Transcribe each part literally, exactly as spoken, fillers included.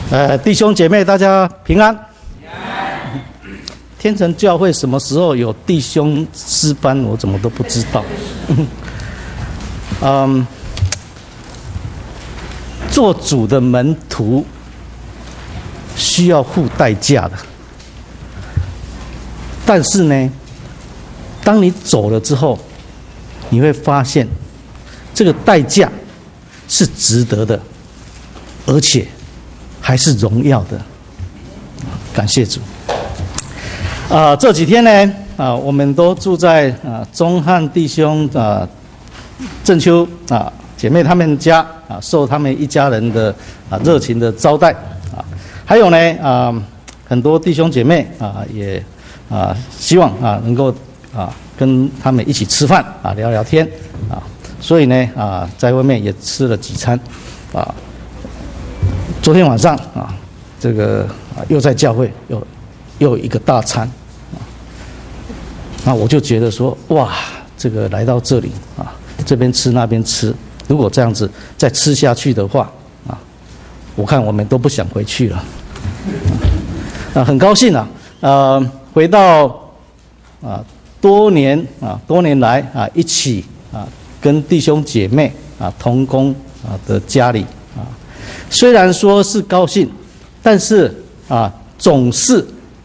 呃，弟兄姐妹，大家平安。天成教会什么时候有弟兄诗班？我怎么都不知道。嗯，做主的门徒需要付代价的，但是呢，当你走了之后，你会发现这个代价是值得的，而且还是荣耀的。感谢主。啊、呃，这几天呢，啊、呃，我们都住在啊、呃、钟汉弟兄啊、呃、郑秋啊、呃、姐妹他们家啊、呃，受他们一家人的啊、呃、热情的招待啊，还有呢啊、呃、很多弟兄姐妹啊、呃、也啊、呃、希望啊、呃、能够啊、呃、跟他们一起吃饭啊聊聊天啊，所以呢啊、呃、在外面也吃了几餐啊，昨天晚上啊这个啊又在教会又。又一个大餐，啊，那我就觉得说，哇，这个来到这里啊，这边吃那边吃，如果这样子再吃下去的话，啊，我看我们都不想回去了。啊，很高兴啊，呃，回到啊多年啊多年来啊一起啊跟弟兄姐妹啊同工啊的家里啊，虽然说是高兴，但是啊总是。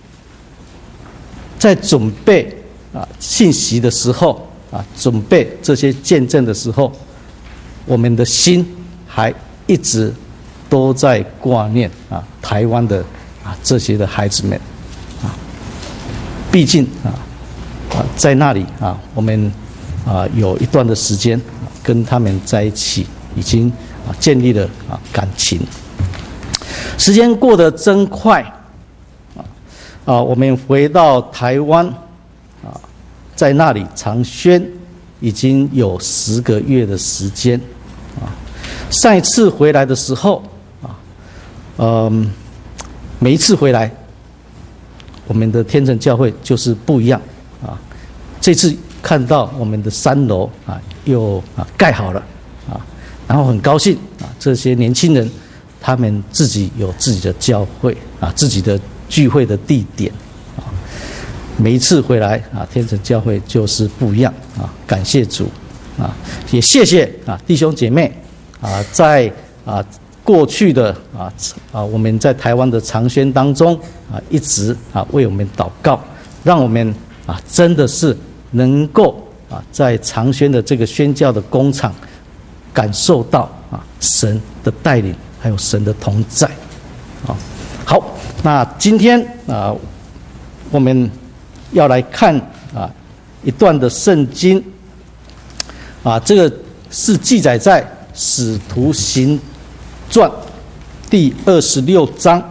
在准备啊信息的时候啊，准备这些见证的时候，我们的心还一直都在挂念啊台湾的啊这些的孩子们啊，毕竟啊啊在那里啊，我们啊有一段的时间啊跟他们在一起，已经啊建立了啊感情。时间过得真快。啊，我们回到台湾，啊，在那里长宣已经有十个月的时间，啊，上一次回来的时候，啊，嗯，每一次回来，我们的天成教会就是不一样，啊，这次看到我们的三楼啊又啊盖好了，啊，然后很高兴啊，这些年轻人他们自己有自己的教会啊，自己的。聚会的地点啊，每一次回来啊，天成教会就是不一样啊！感谢主啊，也谢谢啊弟兄姐妹啊，在啊过去的啊啊我们在台湾的长宣当中啊，一直啊为我们祷告，让我们啊真的是能够啊在长宣的这个宣教的工厂感受到啊神的带领，还有神的同在啊。好。那今天啊、呃，我们要来看啊一段的圣经啊，这个是记载在《使徒行传》第二十六章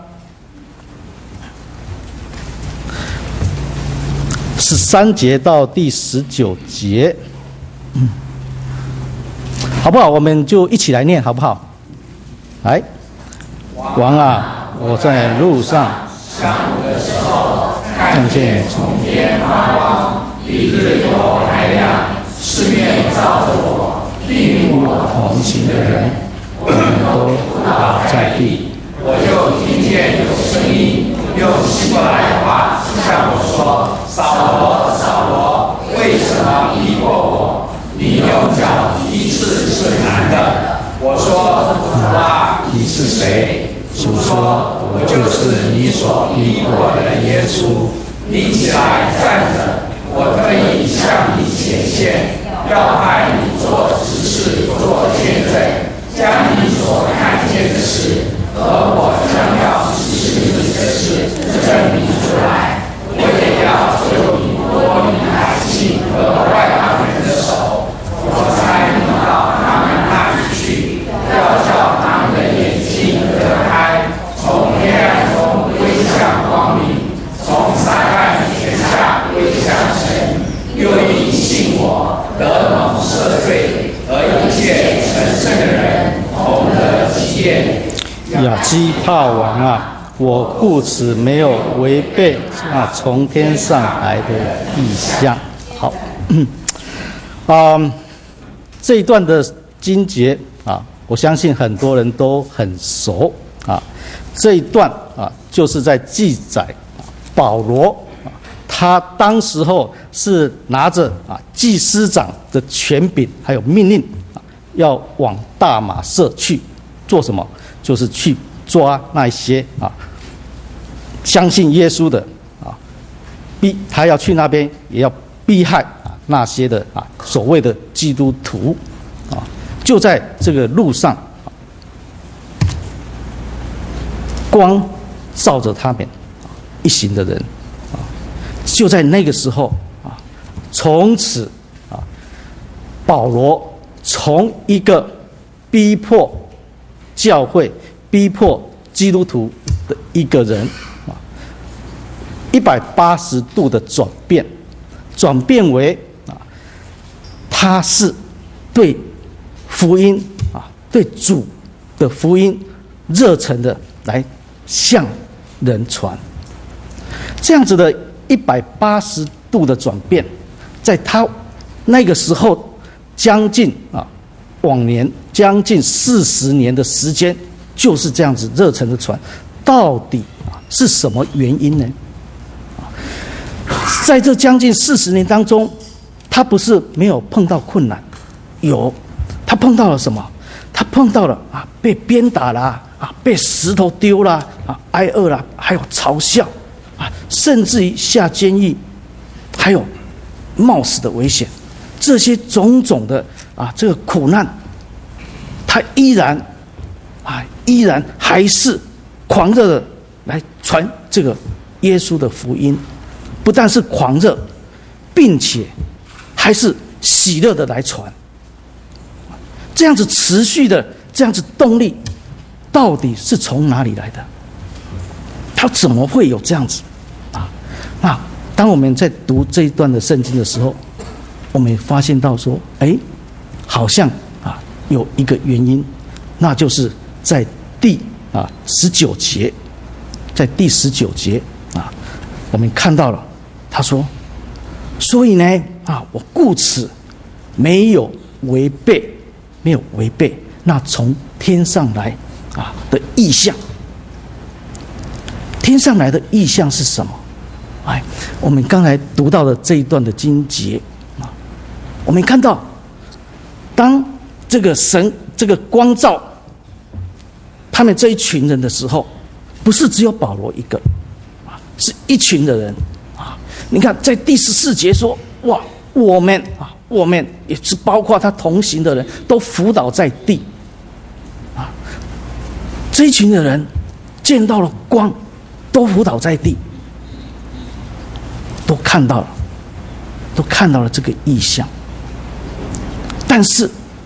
十三节到第十九节，嗯，好不好？我们就一起来念，好不好？来，王啊！我在路上上午的时候，看见从天发光，比日头还亮，四面照着我，并与我同行的人，我们都扑倒在地。我就听见有声音用希伯来话向我说：“扫罗，扫罗，为什么逼迫我？你用脚踢刺是难的。”我说：“主啊，你是谁？”主说：“我就是你所逼迫的耶稣。你起来站着，我特意向你显现，要派你做执事，做见证，将你所看见的事和我将要指示你的事证明出来。我也要救你脱离百姓和外邦人的手，我才领到他们那里去，要叫他们的眼睛得开。”从黑暗中归向光明，从撒旦权下归向神，又因信我得蒙赦罪，和一切成圣的人同得基业。亚基帕王啊，我故此没有违背那从天上来的意象。好，啊、嗯，这一段的经节啊，我相信很多人都很熟。 啊，这一段啊，就是在记载保罗啊，他当时候是拿着啊祭司长的权柄还有命令啊，要往大马色去做什么？就是去抓那些啊相信耶稣的啊，逼他要去那边也要逼害啊那些的啊所谓的基督徒啊，就在这个路上。光照着他们一行的人啊，就在那个时候啊，从此啊，保罗从一个逼迫教会、逼迫基督徒的一个人啊，一百八十度的转变，转变为啊，他是对福音啊，对主的福音热忱的来向人传，这样子的一百八十度的转变，在他那个时候将近啊往年将近四十年的时间，就是这样子热忱的传，到底啊是什么原因呢？在这将近四十年当中，他不是没有碰到困难，有，他碰到了什么？他碰到了啊被鞭打啦。啊，被石头丢啦，啊，挨饿啦，还有嘲笑，啊，甚至于下监狱，还有冒死的危险，这些种种的啊，这个苦难，他依然啊，依然还是狂热的来传这个耶稣的福音，不但是狂热，并且还是喜乐的来传，这样子持续的这样子动力。到底是从哪里来的？他怎么会有这样子啊？那当我们在读这一段的圣经的时候，我们发现到说，哎，好像啊有一个原因，那就是在第啊十九节，在第十九节啊，我们看到了，他说，所以呢啊，我故此没有违背，没有违背那从天上来。啊的意象，天上来的意象是什么？哎，我们刚才读到的这一段的经节啊，我们看到，当这个神这个光照他们这一群人的时候，不是只有保罗一个啊，是一群的人啊。你看，在第十四节说，哇，我们啊，我们也是包括他同行的人都伏倒在地。这一群的人见到了光，都伏倒在地，都看到了，都看到了这个异象。但是，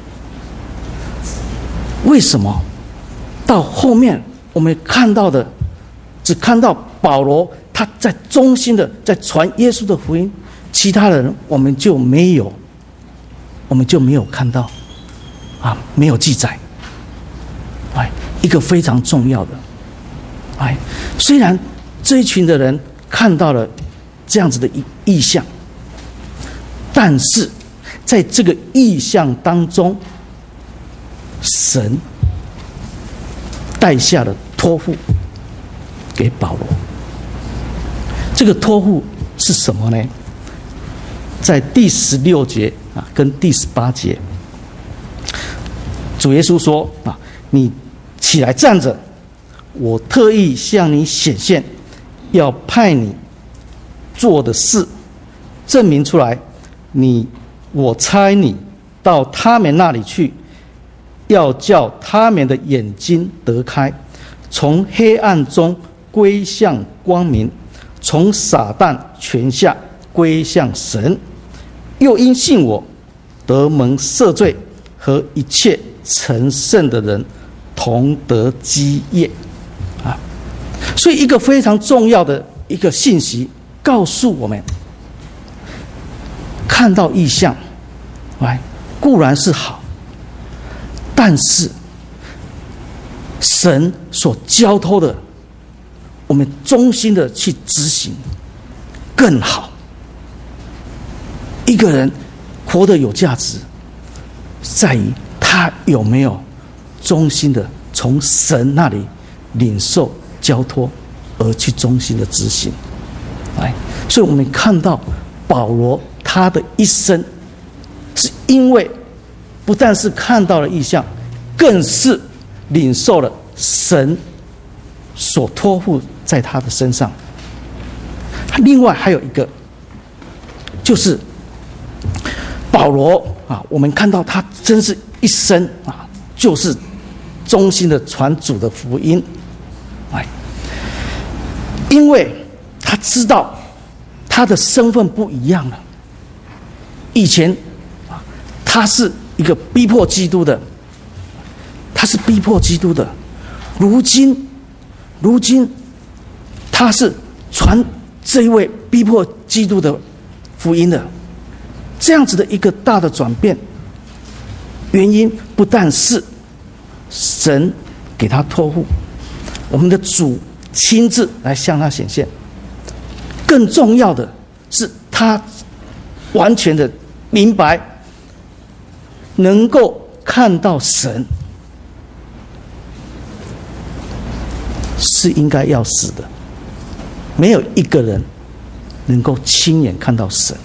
为什么到后面我们看到的，只看到保罗他在忠心的在传耶稣的福音，其他的人我们就没有，我们就没有看到，啊，没有记载。哎，一个非常重要的，哎，虽然这一群的人看到了这样子的异象，但是在这个异象当中，神带下了托付给保罗。这个托付是什么呢？在第十六节啊，跟第十八节，主耶稣说啊，你起来站着，我特意向你显现，要派你做的事证明出来。你，我差你到他们那里去，要叫他们的眼睛得开，从黑暗中归向光明，从撒旦权下归向神。又因信我，得蒙赦罪，和一切成圣的人同得基业啊！所以一个非常重要的一个信息告诉我们，看到异象，哎，固然是好，但是神所交托的，我们忠心的去执行更好。一个人活得有价值，在于他有没有忠心的从神那里领受交托而去忠心的执行。哎，所以我们看到保罗他的一生，是因为不但是看到了异象，更是领受了神所托付在他的身上。另外还有一个，就是保罗啊，我们看到他真是一生啊，就是忠心的传主的福音。哎，因为他知道他的身份不一样了。以前啊，他是一个逼迫基督的，他是逼迫基督的。如今，如今他是传这一位逼迫基督的福音的。这样子的一个大的转变，原因不但是神给他托付，我们的主亲自来向他显现，更重要的是他完全的明白，能够看到神是应该要死的，没有一个人能够亲眼看到神。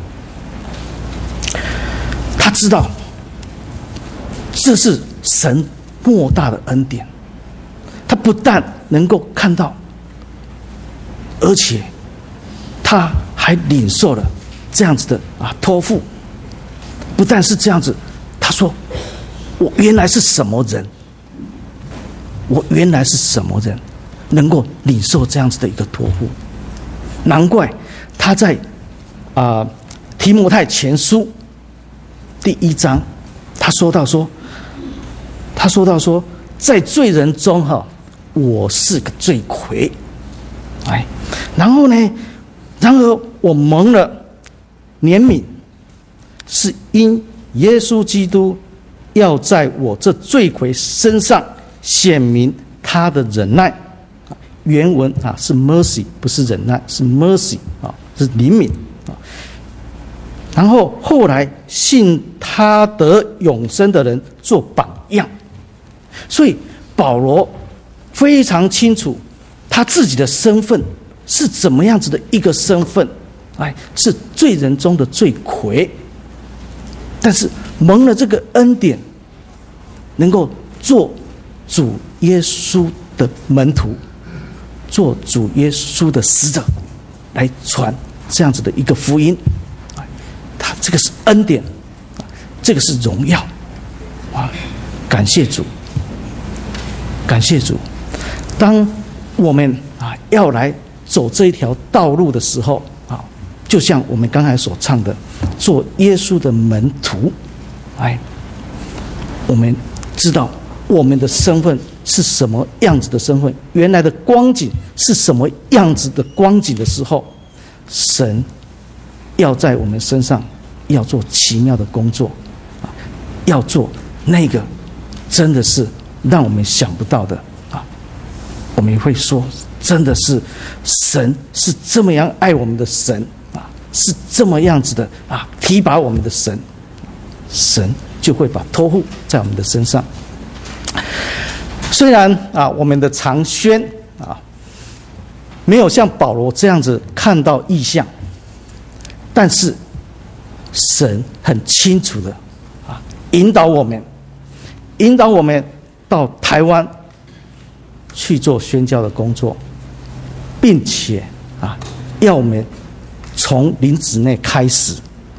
他知道这是神莫大的恩典，他不但能够看到，而且他还领受了这样子的啊托付。不但是这样子，他说：“我原来是什么人？我原来是什么人，能够领受这样子的一个托付？难怪他在啊、呃、提摩太前书第一章，他说到说，他说到说，在罪人中哈，我是个罪魁，哎，然后呢，然而我蒙了怜悯，是因耶稣基督要在我这罪魁身上显明他的忍耐。原文啊是 mercy， 不是忍耐，是 mercy 啊，是怜悯啊。然后后来信他得永生的人做榜样。所以保罗非常清楚他自己的身份是怎么样子的一个身份，哎，是罪人中的罪魁，但是蒙了这个恩典，能够做主耶稣的门徒，做主耶稣的使者，来传这样子的一个福音。他这个是恩典，这个是荣耀啊！感谢主，感谢主。当我们啊要来走这一条道路的时候啊，就像我们刚才所唱的，做耶稣的门徒，哎，我们知道我们的身份是什么样子的身份，原来的光景是什么样子的光景的时候，神要在我们身上要做奇妙的工作，要做那个真的是让我们想不到的啊！我们会说，真的是神是这么样爱我们的神啊，是这么样子的啊，提拔我们的神，神就会把托付在我们的身上。虽然啊，我们的长宣啊，没有像保罗这样子看到异象，但是神很清楚的啊，引导我们，引导我们到台湾去做宣教的工作，并且啊，要我们从林子内开始。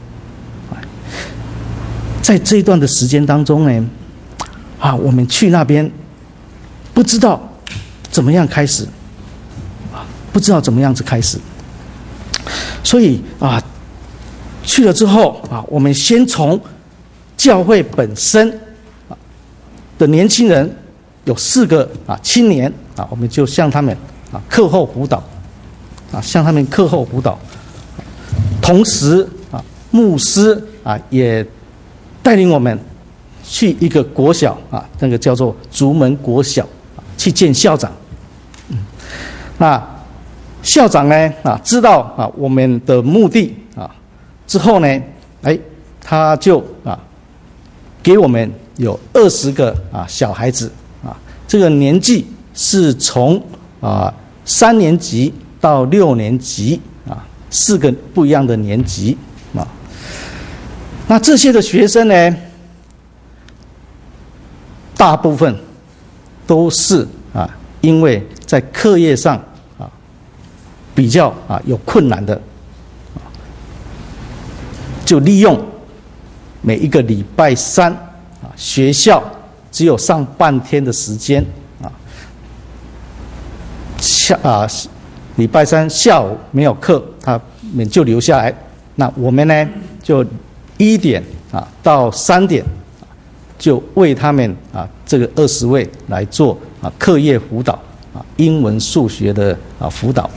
在这一段的时间当中呢，啊，我们去那边不知道怎么样开始，啊，不知道怎么样子开始，所以啊。去了之后啊，我们先从教会本身的年轻人有四个啊青年啊，我们就向他们啊课后辅导啊，向他们课后辅导。同时啊，牧师啊也带领我们去一个国小啊，那个叫做竹门国小，去见校长。嗯，那校长呢啊知道啊我们的目的啊。之后呢，哎，他就啊，给我们有二十个啊小孩子啊，这个年纪是从啊三年级到六年级啊四个不一样的年级啊。那这些的学生呢，大部分都是啊因为在课业上啊比较啊有困难的，就利用每一个礼拜三啊学校只有上半天的时间啊，下啊礼拜三下午没有课，他们就留下来。那我们呢，就一点啊到三点，就为他们啊这个二十位来做啊课业辅导啊，英文、数学的啊辅导。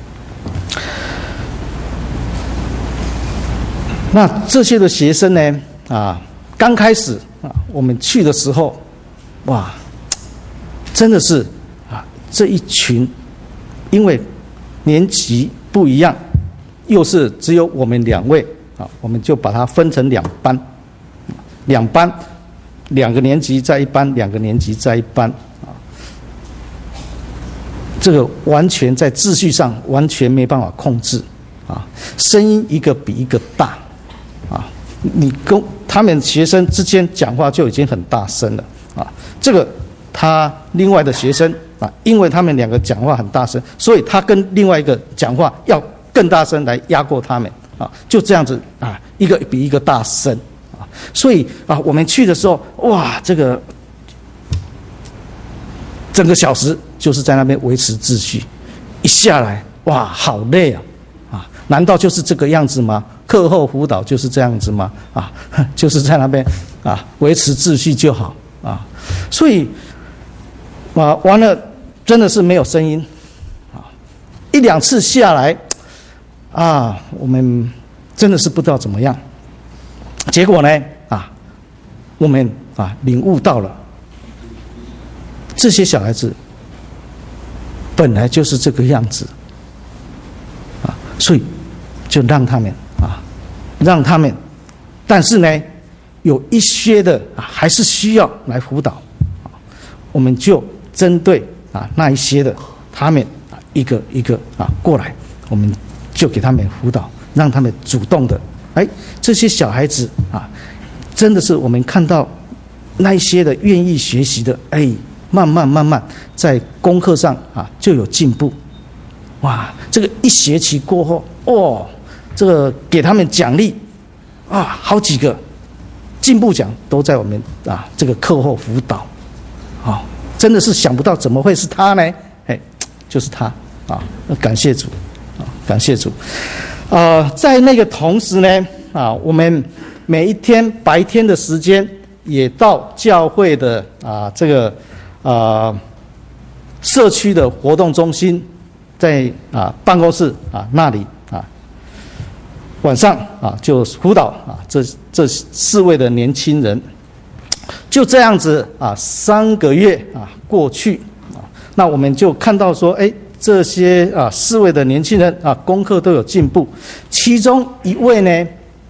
那这些的学生呢，啊，刚开始啊，我们去的时候，哇，真的是啊，这一群，因为年级不一样，又是只有我们两位啊，我们就把它分成两班，两班，两个年级在一班，两个年级在一班啊，这个完全在秩序上完全没办法控制啊，声音一个比一个大。啊，你跟他们学生之间讲话就已经很大声了啊！这个他另外的学生啊，因为他们两个讲话很大声，所以他跟另外一个讲话要更大声来压过他们啊！就这样子啊，一个比一个大声啊！所以啊，我们去的时候，哇，这个整个小时就是在那边维持秩序，一下来，哇，好累啊！啊，难道就是这个样子吗？课后辅导就是这样子吗？啊，就是在那边啊维持秩序就好啊。所以啊完了，真的是没有声音啊。一两次下来啊，我们真的是不知道怎么样。结果呢啊，我们啊领悟到了，这些小孩子本来就是这个样子啊，所以就让他们。让他们，但是呢，有一些的啊，还是需要来辅导，我们就针对啊那一些的，他们啊一个一个啊过来，我们就给他们辅导，让他们主动的，哎，这些小孩子啊，真的是我们看到那一些的愿意学习的，哎，慢慢慢慢在功课上啊就有进步，哇，这个一学期过后，哦。这个给他们奖励啊，好几个进步奖都在我们啊这个课后辅导，啊，真的是想不到怎么会是他呢？哎，就是他啊！感谢主啊，感谢主。呃，在那个同时呢，啊，我们每一天白天的时间也到教会的啊这个啊社区的活动中心，在啊办公室啊那里。晚上啊，就辅导啊，这这四位的年轻人，就这样子啊，三个月啊过去啊，那我们就看到说，哎，这些啊四位的年轻人啊，功课都有进步。其中一位呢，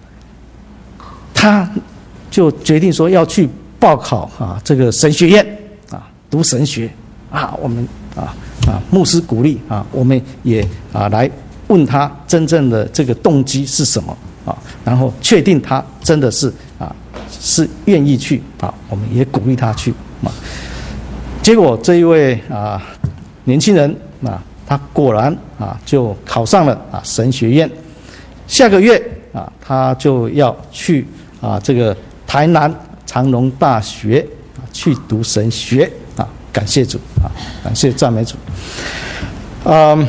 他就决定说要去报考啊这个神学院啊，读神学啊。我们啊啊牧师鼓励啊，我们也啊来。问他真正的这个动机是什么啊？然后确定他真的是啊是愿意去啊，我们也鼓励他去啊。结果这一位啊年轻人啊，他果然啊就考上了啊神学院。下个月啊，他就要去啊这个台南长荣大学啊去读神学啊。感谢主啊，感谢赞美主。嗯。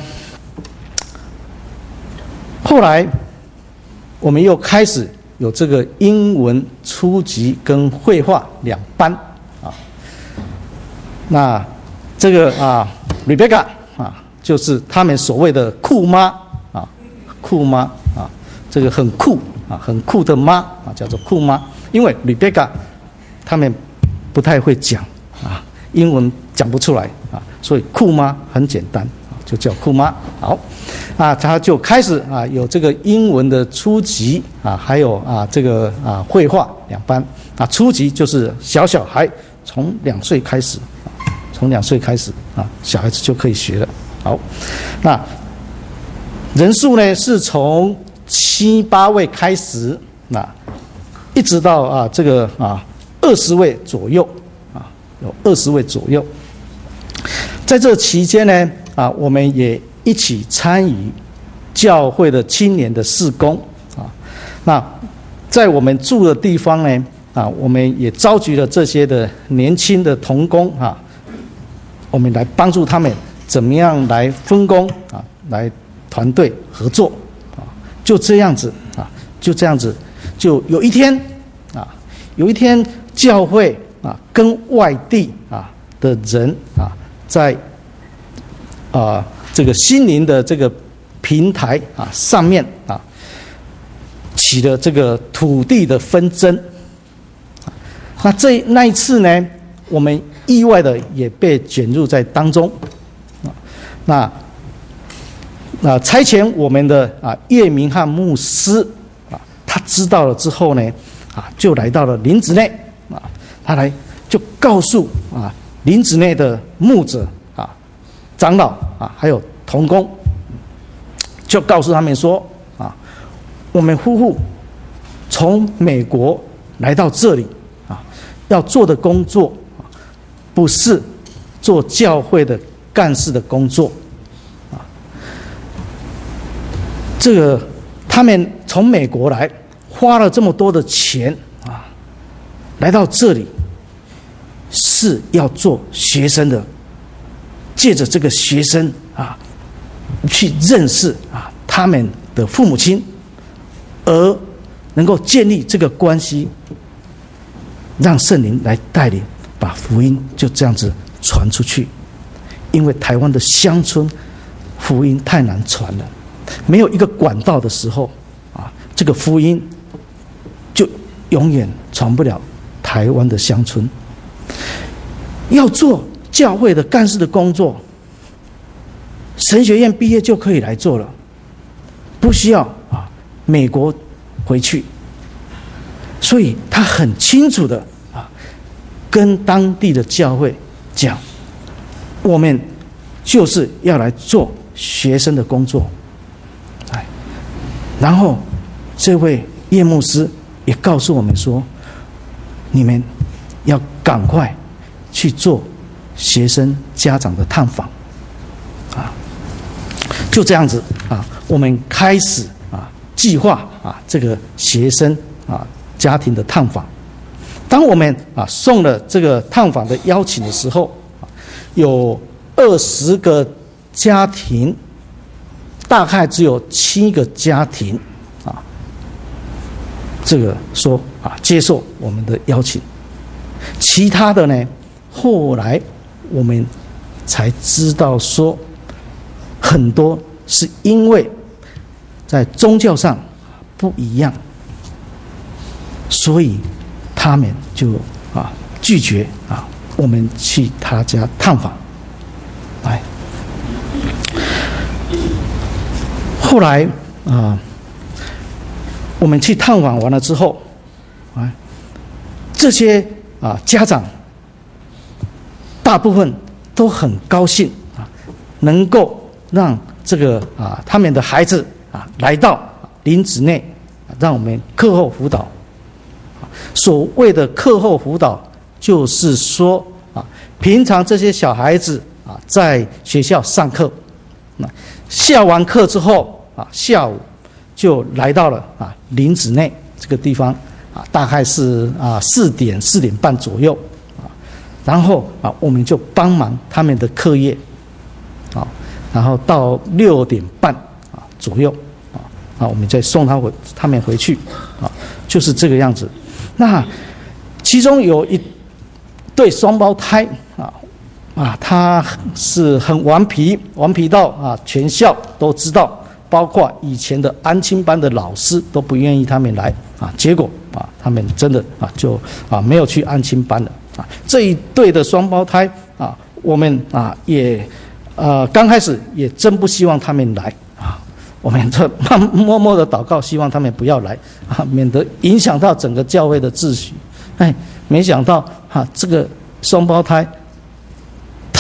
后来，我们又开始有这个英文初级跟绘画两班啊。那这个啊 ，Rebecca 啊，就是他们所谓的酷妈啊，酷妈啊，这个很酷啊，很酷的妈啊，叫做酷妈。因为 Rebecca 他们不太会讲啊，英文讲不出来啊，所以酷妈很简单。就叫酷妈。好啊，他就开始啊有这个英文的初级啊，还有啊这个啊绘画两班啊。初级就是小小孩，从两岁开始， 从两岁开始啊，小孩子就可以学了。好，那人数呢是从七八位开始，那一直到啊这个啊二十位左右啊，有二十位左右。在这期间呢啊，我们也一起参与教会的青年的事工啊。那在我们住的地方呢啊，我们也召集了这些的年轻的同工啊，我们来帮助他们怎么样来分工啊，来团队合作啊，就这样子啊，就这样子，就有一天啊，有一天教会啊跟外地啊的人啊在啊这个心灵的这个平台啊上面啊起了这个土地的纷争。那这那一次呢，我们意外的也被卷入在当中。那那差遣我们的啊叶明翰牧师啊，他知道了之后呢，啊就来到了林子内啊，他来就告诉啊林子内的牧者啊、长老啊，还有同工，就告诉他们说啊，我们夫妇从美国来到这里啊，要做的工作不是做教会的干事的工作啊。这个他们从美国来，花了这么多的钱啊，来到这里是要做学生的，借着这个学生啊，去认识啊他们的父母亲，而能够建立这个关系，让圣灵来带领，把福音就这样子传出去。因为台湾的乡村福音太难传了，没有一个管道的时候啊，这个福音就永远传不了台湾的乡村。要做教会的干事的工作，神学院毕业就可以来做了，不需要啊美国回去。所以他很清楚的啊，跟当地的教会讲，我们就是要来做学生的工作。哎，然后这位叶牧师也告诉我们说，你们要赶快去做学生家长的探访啊。就这样子啊，我们开始啊计划啊这个学生啊家庭的探访。当我们啊送了这个探访的邀请的时候，有二十个家庭，大概只有七个家庭啊，这个说啊接受我们的邀请，其他的呢，后来我们才知道说，很多是因为在宗教上不一样，所以他们就啊拒绝啊我们去他家探访。哎，后来啊，我们去探访完了之后，啊，这些啊家长大部分都很高兴啊，能够让这个啊他们的孩子啊来到林子内，让我们课后辅导。所谓的课后辅导，就是说啊，平常这些小孩子啊在学校上课，那下完课之后啊，下午就来到了啊林子内这个地方啊，大概是啊四点四点半左右啊，然后啊我们就帮忙他们的课业，啊，然后到六点半啊左右啊啊我们再送他回他们回去啊，就是这个样子。那其中有一对双胞胎啊啊，他是很顽皮，顽皮到啊全校都知道，包括以前的安亲班的老师都不愿意他们来啊。结果啊，他们真的啊就啊没有去安亲班了啊。这一对的双胞胎啊，我们啊也呃刚开始也真不希望他们来啊。我们这默默的祷告，希望他们不要来啊，免得影响到整个教会的秩序。哎，没想到哈、啊，这个双胞胎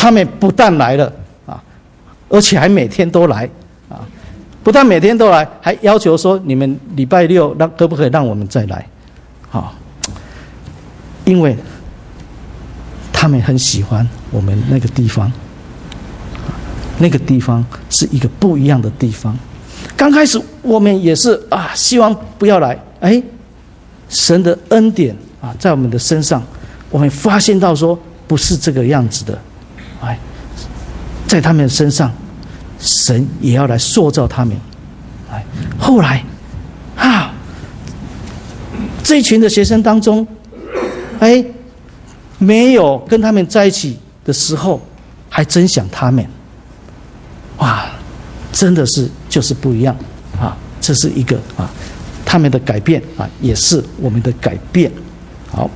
他们不但来了啊，而且还每天都来啊，不但每天都来，还要求说你们礼拜六让可不可以让我们再来？啊，因为他们很喜欢我们那个地方，那个地方是一个不一样的地方。刚开始我们也是啊，希望不要来，哎，神的恩典啊，在我们的身上，我们发现到说不是这个样子的，哎，在他们身上，神也要来塑造他们，哎，后来啊，这一群的学生当中，哎，没有跟他们在一起的时候，还真想他们，哇，真的是就是不一样啊！这是一个啊，他们的改变啊，也是我们的改变。好，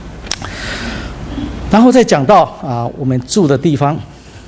然后再讲到啊，我们住的地方，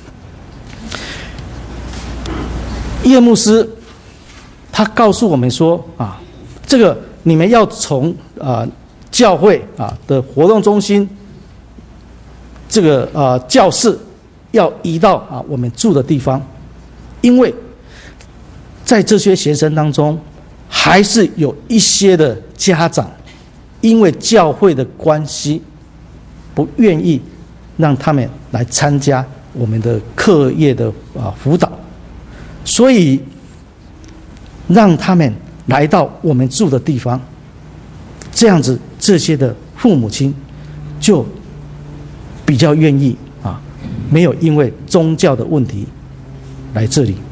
叶牧师他告诉我们说啊，这个你们要从啊教会啊的活动中心，这个啊教室要移到啊我们住的地方，因为在这些学生当中，还是有一些的家长，因为教会的关系，不愿意让他们来参加我们的课业的啊辅导，所以让他们来到我们住的地方，这样子这些的父母亲就比较愿意啊，没有因为宗教的问题来这里。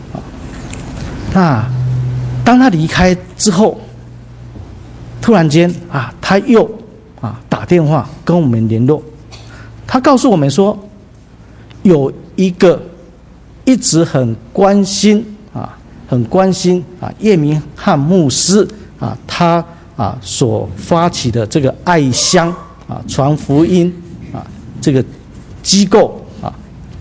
那当他离开之后，突然间啊，他又啊打电话跟我们联络，他告诉我们说，有一个一直很关心啊，很关心啊叶明翰牧师啊，他啊所发起的这个爱乡啊传福音啊这个机构啊，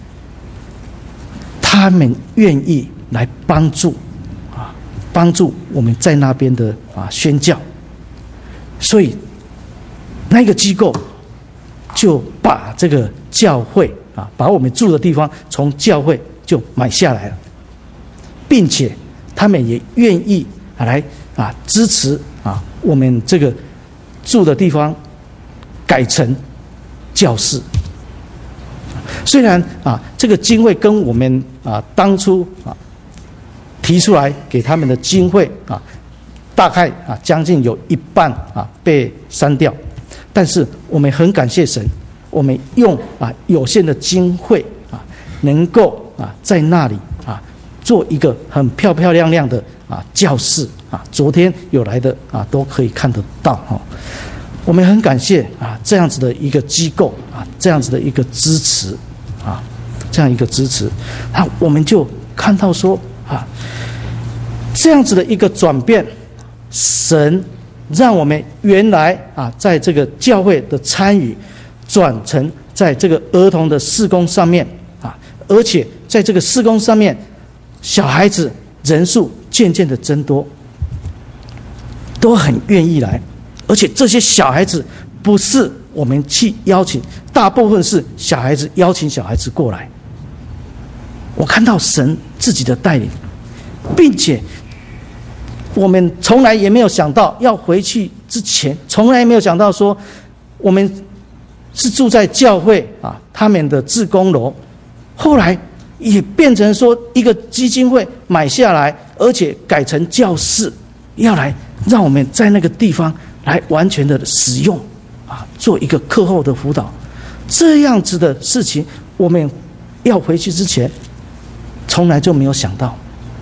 他们愿意来帮助。帮助我们在那边的啊宣教，所以那个机构就把这个教会啊，把我们住的地方从教会就买下来了，并且他们也愿意啊来啊支持啊我们这个住的地方改成教室。虽然啊这个经费跟我们啊当初啊提出来给他们的经费啊，大概啊将近有一半啊被删掉，但是我们很感谢神，我们用啊有限的经费啊，能够啊在那里啊做一个很漂漂亮亮的啊教室啊，昨天有来的啊都可以看得到哈。我们很感谢啊这样子的一个机构啊，这样子的一个支持啊，这样一个支持，那我们就看到说啊。这样子的一个转变，神让我们原来啊，在这个教会的参与，转成在这个儿童的事工上面啊，而且在这个事工上面，小孩子人数渐渐的增多，都很愿意来，而且这些小孩子不是我们去邀请，大部分是小孩子邀请小孩子过来。我看到神自己的带领，并且我们从来也没有想到，要回去之前，从来没有想到说，我们是住在教会啊，他们的志工楼，后来也变成说一个基金会买下来，而且改成教室，要来让我们在那个地方来完全的使用啊，做一个课后的辅导，这样子的事情，我们要回去之前，从来就没有想到。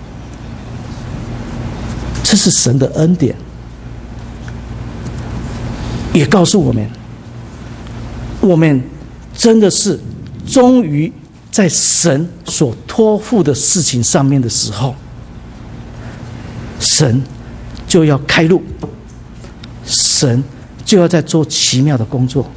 这是神的恩典，也告诉我们，我们真的是终于在神所托付的事情上面的时候，神就要开路，神就要在做奇妙的工作。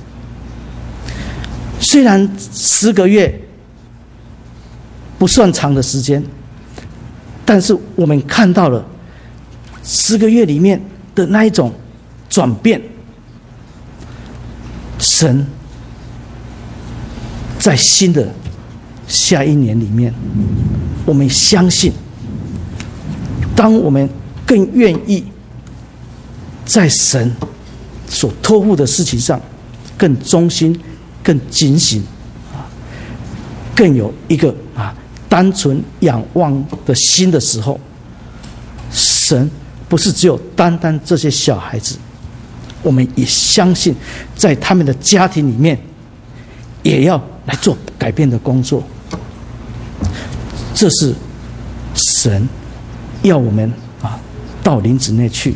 虽然十个月不算长的时间，但是我们看到了十个月里面的那一种转变，神在新的下一年里面，我们相信，当我们更愿意在神所托付的事情上更忠心、更警醒啊，更有一个啊单纯仰望的心的时候，神不是只有单单这些小孩子，我们也相信，在他们的家庭里面，也要来做改变的工作。这是神要我们啊到林子内去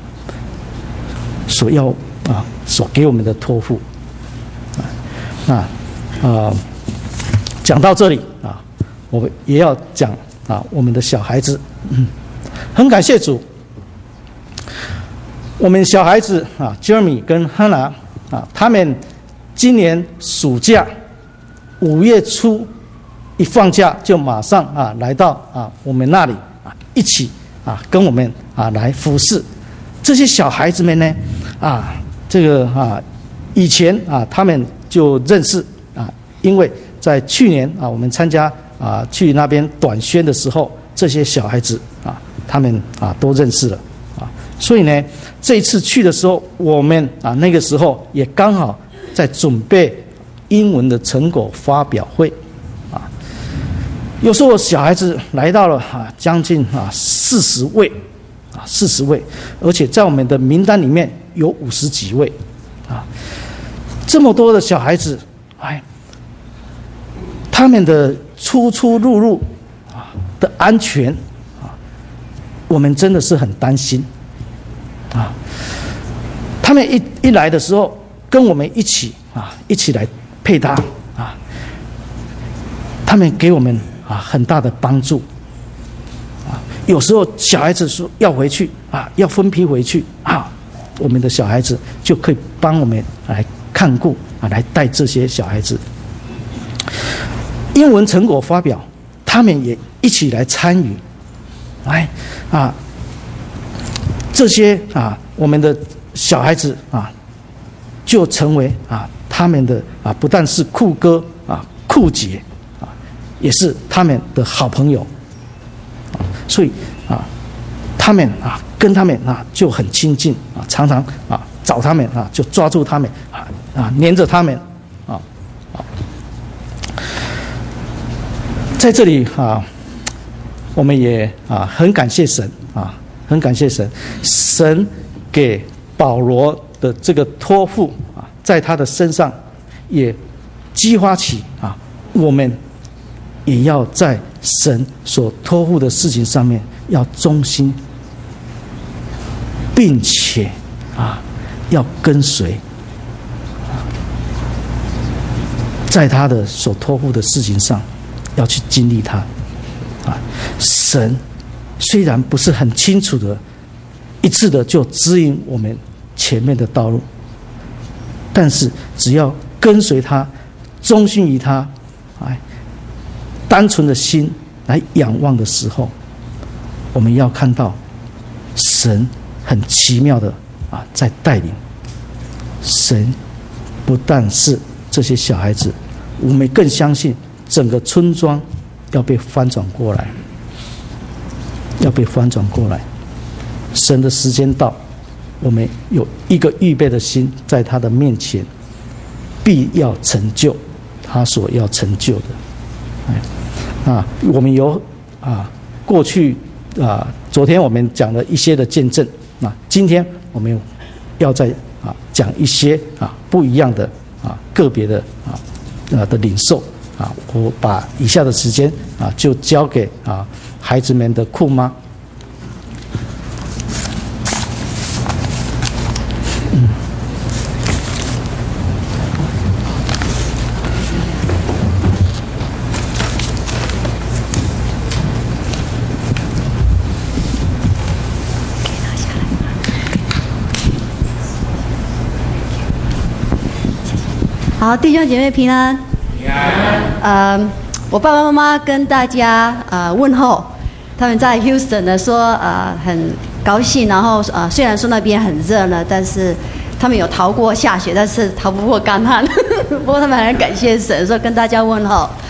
所要啊所给我们的托付啊。那啊讲到这里啊，我们也要讲啊我们的小孩子，嗯，很感谢主，我们小孩子啊 Jeremy 跟 Hannah 啊，他们今年暑假五月初一放假就马上啊来到啊我们那里啊一起啊跟我们啊来服侍。这些小孩子们呢啊这个啊以前啊他们就认识啊，因为在去年啊我们参加啊去那边短宣的时候，这些小孩子啊他们啊都认识了啊，所以呢这一次去的时候，我们啊那个时候也刚好在准备英文的成果发表会。有时候小孩子来到了啊，将近啊四十位，啊四十位，而且在我们的名单里面有五十几位，啊，这么多的小孩子，哎，他们的出出入入啊的安全啊，我们真的是很担心，啊，他们一一来的时候，跟我们一起啊一起来配搭啊，他们给我们啊，很大的帮助啊！有时候小孩子说要回去啊，要分批回去啊，我们的小孩子就可以帮我们来看顾啊，来带这些小孩子。英文成果发表，他们也一起来参与，来啊，这些啊，我们的小孩子啊，就成为啊他们的啊，不但是酷哥啊、酷姐。也是他们的好朋友，所以啊，他们啊跟他们啊就很亲近啊，常常啊找他们啊就抓住他们啊啊黏着他们啊啊，在这里啊，我们也啊很感谢神啊，很感谢神，神给保罗的这个托付啊，在他的身上也激发起啊我们。也要在神所托付的事情上面要忠心，并且啊要跟随，在他的所托付的事情上要去经历他啊。神虽然不是很清楚的一次的就指引我们前面的道路，但是只要跟随他，忠心于他，哎。单纯的心来仰望的时候，我们要看到神很奇妙的啊在带领。神不但是这些小孩子，我们更相信整个村庄要被翻转过来，要被翻转过来。神的时间到，我们有一个预备的心，在他的面前，必要成就他所要成就的。哎。啊，我们有啊，过去啊，昨天我们讲了一些的见证，啊，今天我们要再啊讲一些啊不一样的啊个别的啊呃的领受啊，我把以下的时间啊就交给啊孩子们的库妈。嗯。 好，弟兄姐妹平安。平安。呃，我爸爸妈妈跟大家呃问候，他们在 Houston 呢说呃很高兴，然后呃虽然说那边很热呢，但是他们有逃过下雪，但是逃不过干旱。不过他们很感谢神，说跟大家问候。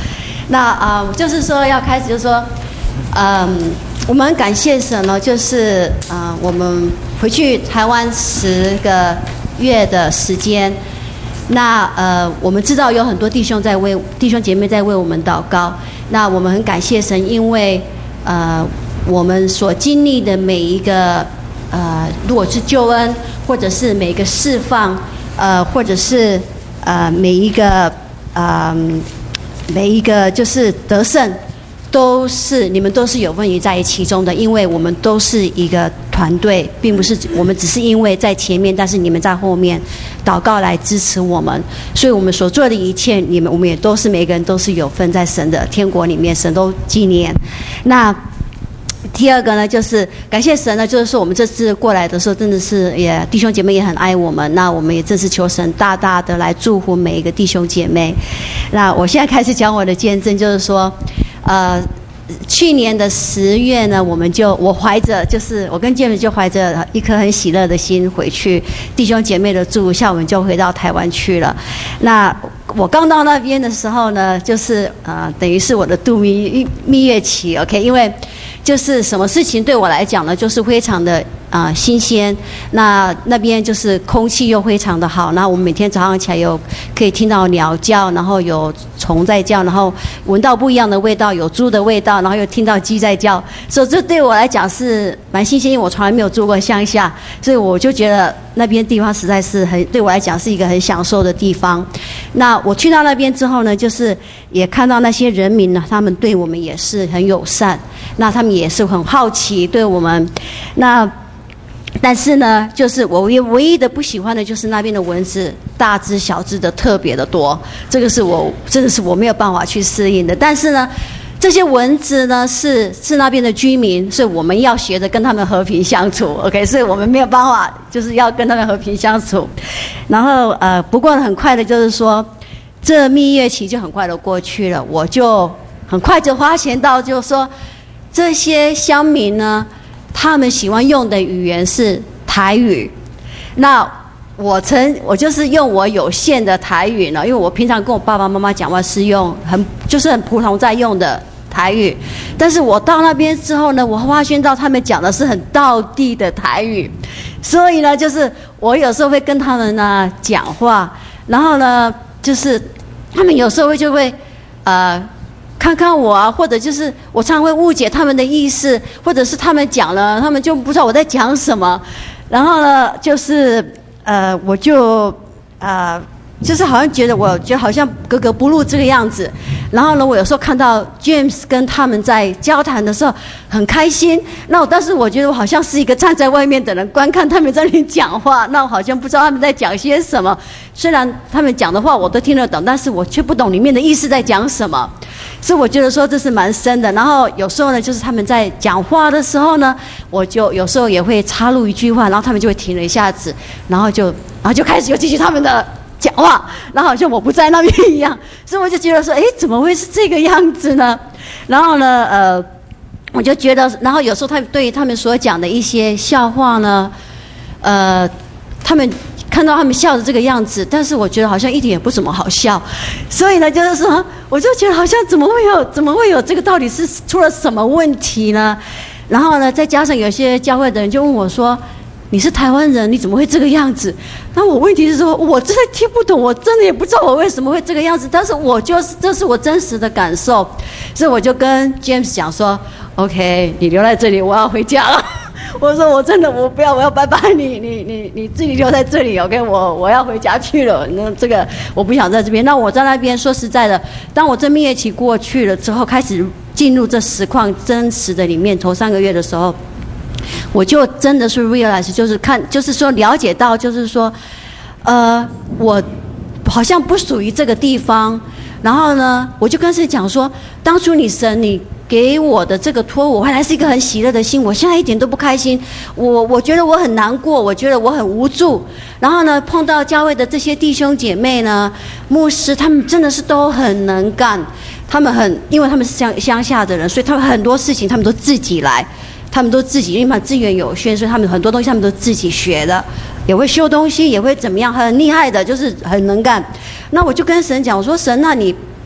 那啊、呃，就是说要开始，就是说，嗯，我们感谢神呢，就是呃，我们回去台湾十个月的时间，那呃，我们知道有很多弟兄在为弟兄姐妹在为我们祷告，那我们很感谢神，因为呃，我们所经历的每一个呃，如果是救恩，或者是每一个释放，呃，或者是呃每一个呃。每一个就是得胜，都是你们都是有份于在其中的，因为我们都是一个团队，并不是我们只是因为在前面，但是你们在后面祷告来支持我们，所以我们所做的一切，你们我们也都是每个人都是有份在神的天国里面，神都纪念。那第二个呢，就是感谢神呢，就是说我们这次过来的时候，真的是也弟兄姐妹也很爱我们，那我们也真是求神大大的来祝福每一个弟兄姐妹。那我现在开始讲我的见证，就是说，呃，去年的十月呢，我们就我怀着就是我跟 James 就怀着一颗很喜乐的心回去，弟兄姐妹的祝福下，我们就回到台湾去了。那我刚到那边的时候呢，就是呃，等于是我的度蜜蜜月期 ，OK， 因为就是什么事情对我来讲呢，就是非常的啊、呃、新鲜。那那边就是空气又非常的好，那我们每天早上起来有可以听到鸟叫，然后有虫在叫，然后闻到不一样的味道，有猪的味道，然后又听到鸡在叫，所以这对我来讲是蛮新鲜，因为我从来没有住过乡下，所以我就觉得那边地方实在是很对我来讲是一个很享受的地方。那我去到那边之后呢，就是也看到那些人民呢，他们对我们也是很友善，那他们也是很好奇对我们。那但是呢，就是我唯一的不喜欢的就是那边的蚊子大只小只的特别的多，这个是我真的是我没有办法去适应的。但是呢，这些蚊子呢是是那边的居民，所以我们要学着跟他们和平相处 ，OK， 所以我们没有办法，就是要跟他们和平相处。然后呃，不过很快的就是说，这蜜月期就很快的过去了，我就很快就发现到，就是说这些乡民呢，他们喜欢用的语言是台语。那我曾我就是用我有限的台语呢，因为我平常跟我爸爸妈妈讲话是用很就是很普通在用的台语，但是我到那边之后呢，我发现到他们讲的是很道地的台语，所以呢，就是我有时候会跟他们呢讲话，然后呢，就是他们有时候会就会呃看看我啊，或者就是我常常会误解他们的意思，或者是他们讲了，他们就不知道我在讲什么，然后呢，就是呃，我就呃。就是好像觉得我觉得好像格格不入这个样子，然后呢，我有时候看到 James 跟他们在交谈的时候很开心，那我但是我觉得我好像是一个站在外面的人观看他们在那里讲话，那我好像不知道他们在讲些什么，虽然他们讲的话我都听得懂，但是我却不懂里面的意思在讲什么，所以我觉得说这是蛮深的。然后有时候呢，就是他们在讲话的时候呢，我就有时候也会插入一句话，然后他们就会停了一下子，然后就然后就开始又继续他们的讲话，然后好像我不在那边一样，所以我就觉得说，哎，怎么会是这个样子呢？然后呢，呃，我就觉得，然后有时候他们对他们所讲的一些笑话呢，呃，他们看到他们笑的这个样子，但是我觉得好像一点也不怎么好笑，所以呢，就是说，我就觉得好像怎么会有，怎么会有这个，到底是出了什么问题呢？然后呢，再加上有些教会的人就问我说，你是台湾人，你怎么会这个样子？那我问题是说，我真的听不懂，我真的也不知道我为什么会这个样子，但是我就是这是我真实的感受，所以我就跟 James 讲说 ，OK， 你留在这里，我要回家了。我说我真的我不要，我要拜拜你，你你你自己留在这里 ，OK， 我我要回家去了。那这个我不想在这边。那我在那边说实在的，当我这蜜月期过去了之后，开始进入这实况真实的里面，头三个月的时候。我就真的是 realize， 就是看，就是说了解到，就是说，呃，我好像不属于这个地方。然后呢，我就跟神讲说，当初你神你给我的这个托，我原来是一个很喜乐的心，我现在一点都不开心。我我觉得我很难过，我觉得我很无助。然后呢，碰到教会的这些弟兄姐妹呢，牧师他们真的是都很能干，他们很，因为他们是乡乡下的人，所以他们很多事情他们都自己来。他们都自己，因为他们资源有限，所以他们很多东西他们都自己学的，也会修东西，也会怎么样，很厉害的，就是很能干。那我就跟神讲，我说神，那你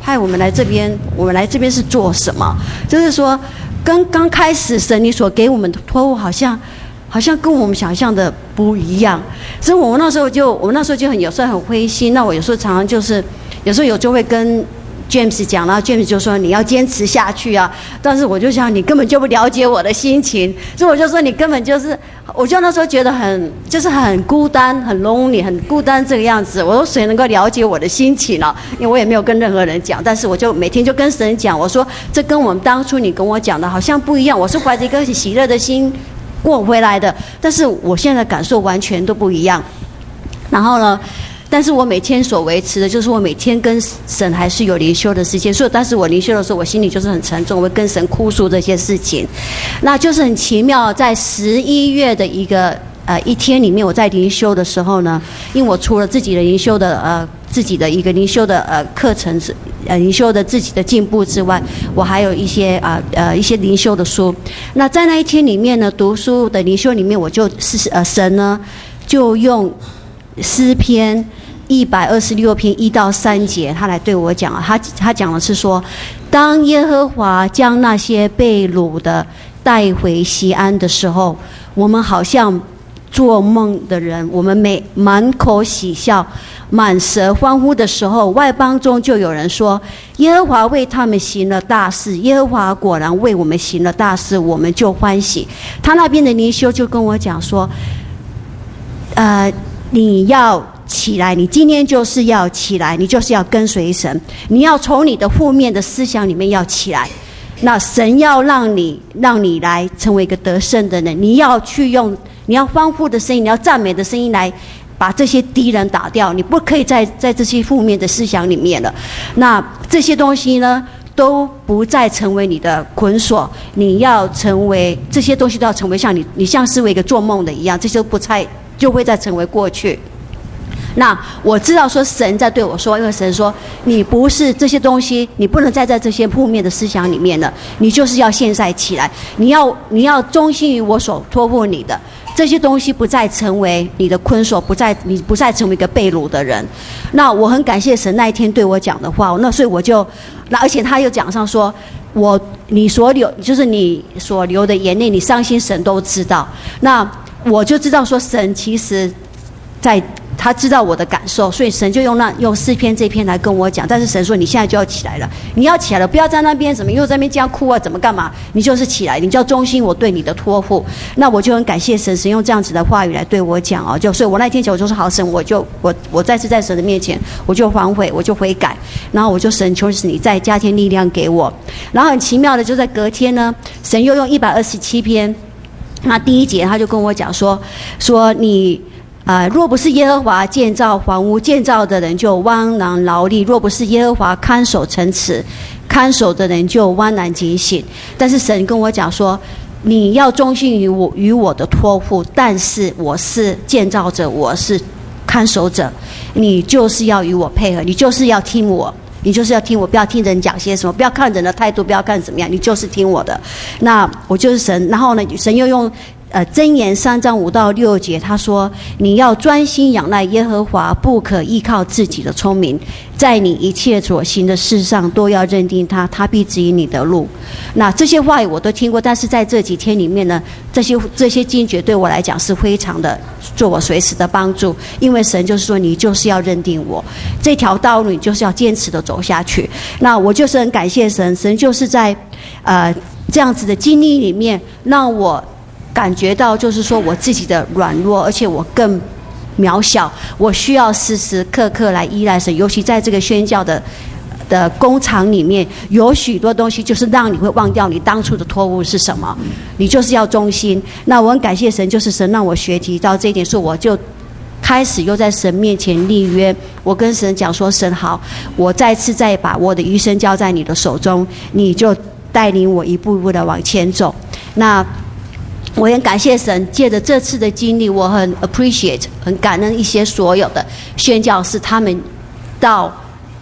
嗨，我们来这边，我们来这边是做什么？就是说，跟刚开始神你所给我们的托付，好像好像跟我们想象的不一样。所以我们那时候就，我们那时候就很有时候很灰心。那我有时候常常就是，有时候有就会跟 James 讲，然后 James 就说你要坚持下去啊。但是我就想你根本就不了解我的心情，所以我就说你根本就是，我就那时候觉得很就是很孤单，很 lonely， 很孤单这个样子。我说谁能够了解我的心情呢、啊？因为我也没有跟任何人讲，但是我就每天就跟神讲，我说这跟我们当初你跟我讲的好像不一样。我是怀着一个喜乐的心过回来的，但是我现在感受完全都不一样。然后呢？但是我每天所维持的就是我每天跟神还是有灵修的时间，所以但是我灵修的时候，我心里就是很沉重，我会跟神哭诉这些事情。那就是很奇妙，在十一月的一个呃一天里面，我在灵修的时候呢，因为我除了自己的灵修的呃自己的一个灵修的呃课程是呃灵修的自己的进步之外，我还有一些啊 呃, 呃一些灵修的书。那在那一天里面呢，读书的灵修里面，我就是呃神呢就用诗篇一百二十六篇一到三节，他来对我讲啊，他他讲的是说，当耶和华将那些被掳的带回锡安的时候，我们好像做梦的人，我们每满口喜笑，满舌欢呼的时候，外邦中就有人说，耶和华为他们行了大事，耶和华果然为我们行了大事，我们就欢喜。他那边的灵修就跟我讲说，呃。你要起来，你今天就是要起来，你就是要跟随神，你要从你的负面的思想里面要起来。那神要让你让你来成为一个得胜的人，你要去用你要欢呼的声音，你要赞美的声音来把这些敌人打掉，你不可以在在这些负面的思想里面了。那这些东西呢都不再成为你的捆锁，你要成为这些东西都要成为像你你像是为一个做梦的一样，这些都不再就会再成为过去。那我知道说神在对我说，因为神说你不是这些东西，你不能再在这些负面的思想里面了，你就是要现在起来，你要你要忠心于我所托付你的这些东西，不再成为你的捆锁，不再你不再成为一个被掳的人。那我很感谢神那一天对我讲的话，那所以我就那而且他又讲上说，我你所流就是你所流的眼泪，你伤心神都知道。那我就知道说神其实在他知道我的感受，所以神就用那用诗篇这篇来跟我讲。但是神说你现在就要起来了，你要起来了，不要在那边怎么又在那边这样哭啊，怎么干嘛？你就是起来，你就要忠心我对你的托付。那我就很感谢神，神用这样子的话语来对我讲哦。就所以我那天讲，我就说好神，我就我我再次在神的面前，我就反悔，我就悔改，然后我就神求你再加添力量给我。然后很奇妙的就在隔天呢，神又用一百二十七篇。那第一节他就跟我讲说，说你啊、呃，若不是耶和华建造房屋，建造的人就汪然劳力；若不是耶和华看守城池，看守的人就汪然警醒。但是神跟我讲说，你要忠心于我与我的托付，但是我是建造者，我是看守者，你就是要与我配合，你就是要听我。你就是要听我，不要听人讲些什么，不要看人的态度，不要看怎么样，你就是听我的。那我就是神。然后呢，神又用呃箴言三章五到六节，他说你要专心仰赖耶和华，不可依靠自己的聪明，在你一切所行的事上都要认定他，他必指引你的路。那这些话语我都听过，但是在这几天里面呢，这些这些经诀对我来讲是非常的做我随时的帮助，因为神就是说你就是要认定我这条道路，你就是要坚持的走下去。那我就是很感谢神，神就是在呃这样子的经历里面让我感觉到就是说我自己的软弱，而且我更渺小，我需要时时刻刻来依赖神。尤其在这个宣教的的工厂里面，有许多东西就是让你会忘掉你当初的托付是什么，你就是要忠心。那我很感谢神，就是神让我学习到这一点，所以我就开始又在神面前立约。我跟神讲说，神好，我再次再把我的余生交在你的手中，你就带领我一步一步的往前走。那我很感谢神，借着这次的经历，我很 appreciate 很感恩一些所有的宣教士，他们到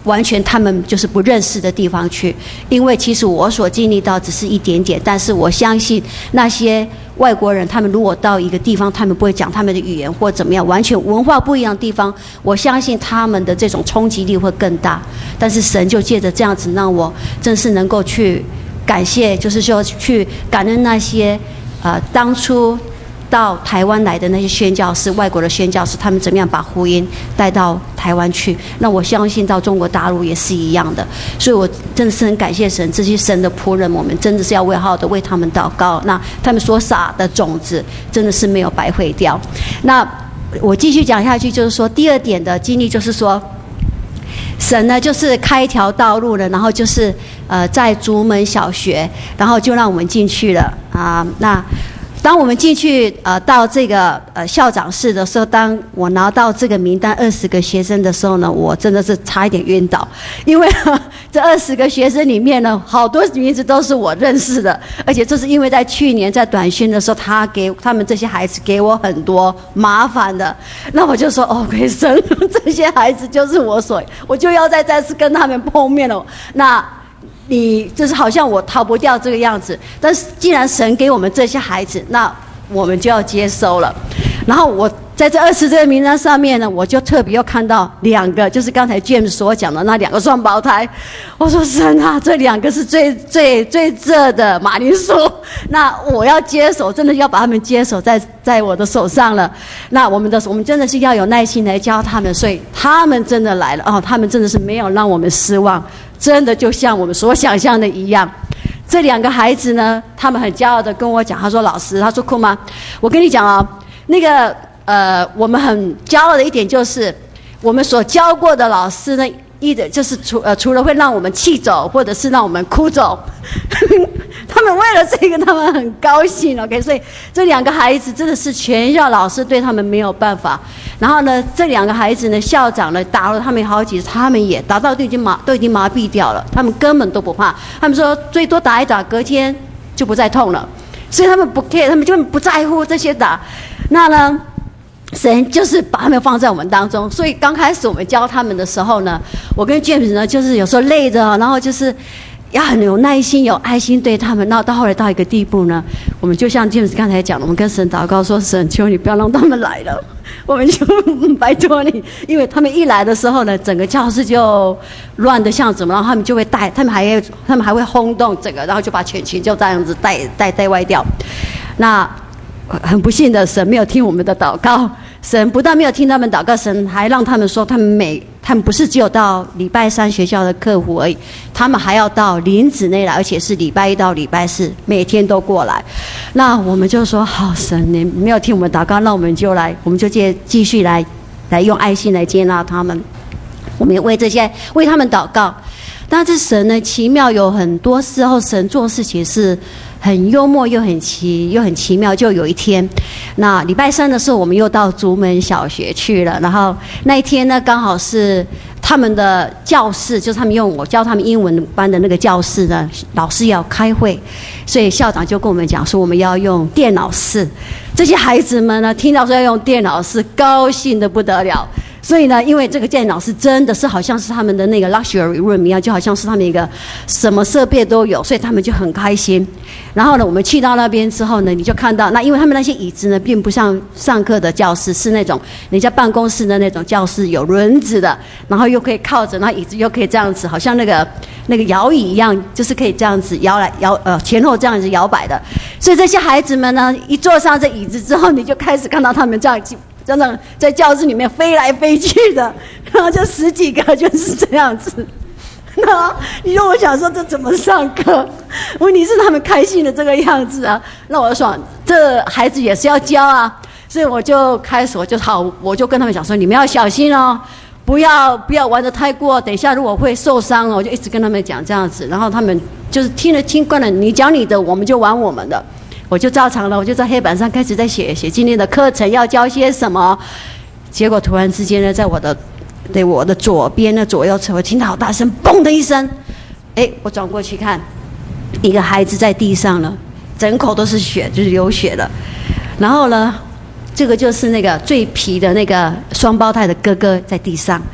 完全他们就是不认识的地方去。因为其实我所经历到只是一点点，但是我相信那些外国人，他们如果到一个地方，他们不会讲他们的语言或怎么样，完全文化不一样的地方，我相信他们的这种冲击力会更大。但是神就借着这样子让我真是能够去感谢，就是说去感恩那些呃当初到台湾来的那些宣教士，外国的宣教士，他们怎么样把福音带到台湾去。那我相信到中国大陆也是一样的。所以我真的是很感谢神，这些神的仆人，我们真的是要为好好的为他们祷告。那他们所撒的种子真的是没有白费掉。那我继续讲下去，就是说第二点的经历，就是说神呢就是开一条道路了，然后就是呃在竹门小学，然后就让我们进去了啊、呃。那当我们进去呃到这个呃校长室的时候，当我拿到这个名单二十个学生的时候呢，我真的是差一点晕倒，因为呵这二十个学生里面呢，好多名字都是我认识的，而且这是因为在去年在短宣的时候，他给他们这些孩子给我很多麻烦的，那我就说哦，鬼神，这些孩子就是我所，我就要再再次跟他们碰面了。那你就是好像我逃不掉这个样子，但是既然神给我们这些孩子，那我们就要接收了。然后我在这二十这个名单上面呢，我就特别又看到两个，就是刚才 James 所讲的那两个双胞胎。我说神啊，这两个是最最最热的马铃薯，那我要接手，真的要把他们接手在在我的手上了。那我们的我们真的是要有耐心来教他们，所以他们真的来了哦，他们真的是没有让我们失望。真的就像我们所想象的一样，这两个孩子呢，他们很骄傲的跟我讲，他说老师，他说库妈，我跟你讲啊、哦，那个呃，我们很骄傲的一点就是，我们所教过的老师呢，一的就是除呃除了会让我们气走，或者是让我们哭走，他们为了这个他们很高兴 ，OK， 所以这两个孩子真的是全校老师对他们没有办法。然后呢，这两个孩子呢，校长呢打了他们好几次，他们也打到都已经麻都已经麻痹掉了，他们根本都不怕。他们说最多打一打，隔天就不再痛了，所以他们不 care， 他们就不在乎这些打。那呢，神就是把他们放在我们当中，所以刚开始我们教他们的时候呢，我跟 James 呢，就是有时候累着，然后就是要很有耐心、有爱心对他们。然后到后来到一个地步呢，我们就像 James 刚才讲的，我们跟神祷告说：“神，求你不要让他们来了。”我们就拜托你，因为他们一来的时候呢，整个教室就乱得像什么，然后他们就会带，他们还会，他们还会轰动整个，然后就把全群就这样子带带带歪掉。那很不幸的，神没有听我们的祷告。神不但没有听他们祷告，神还让他们说，他们每他们不是只有到礼拜三学校的课户而已，他们还要到林子内来，而且是礼拜一到礼拜四每天都过来。那我们就说，好，神你没有听我们祷告，那我们就来，我们就接继续来来用爱心来接纳他们。我们也为这些为他们祷告。但是神呢，奇妙，有很多时候神做事情是很幽默又很奇又很奇妙。就有一天，那礼拜三的时候，我们又到竹门小学去了。然后那一天呢，刚好是他们的教室，就是他们用我教他们英文班的那个教室呢，老师要开会，所以校长就跟我们讲说，我们要用电脑室。这些孩子们呢，听到说要用电脑室，高兴得不得了。所以呢，因为这个电脑是真的是好像是他们的那个 luxury room 一样，就好像是他们一个什么设备都有，所以他们就很开心。然后呢，我们去到那边之后呢，你就看到那因为他们那些椅子呢，并不像上课的教室是那种人家办公室的那种教室，有轮子的，然后又可以靠着，然后椅子又可以这样子，好像那个那个摇椅一样，就是可以这样子摇来摇呃前后这样子摇摆的。所以这些孩子们呢，一坐上这椅子之后，你就开始看到他们这样真的在教室里面飞来飞去的，然后就十几个就是这样子。那你说我想说这怎么上课？问题是他们开心的这个样子啊。那我说这孩子也是要教啊，所以我就开始我就好，我就跟他们讲说，你们要小心哦，不要不要玩得太过，等一下如果会受伤哦，我就一直跟他们讲这样子。然后他们就是听了听惯了，你讲你的，我们就玩我们的。我就照常了，我就在黑板上开始在写写今天的课程要教些什么。结果突然之间呢，在我的对我的左边的左右侧，我听到好大声，嘣的一声，哎，我转过去看，一个孩子在地上了，整口都是血，就是流血了。然后呢，这个就是那个最皮的那个双胞胎的哥哥在地上，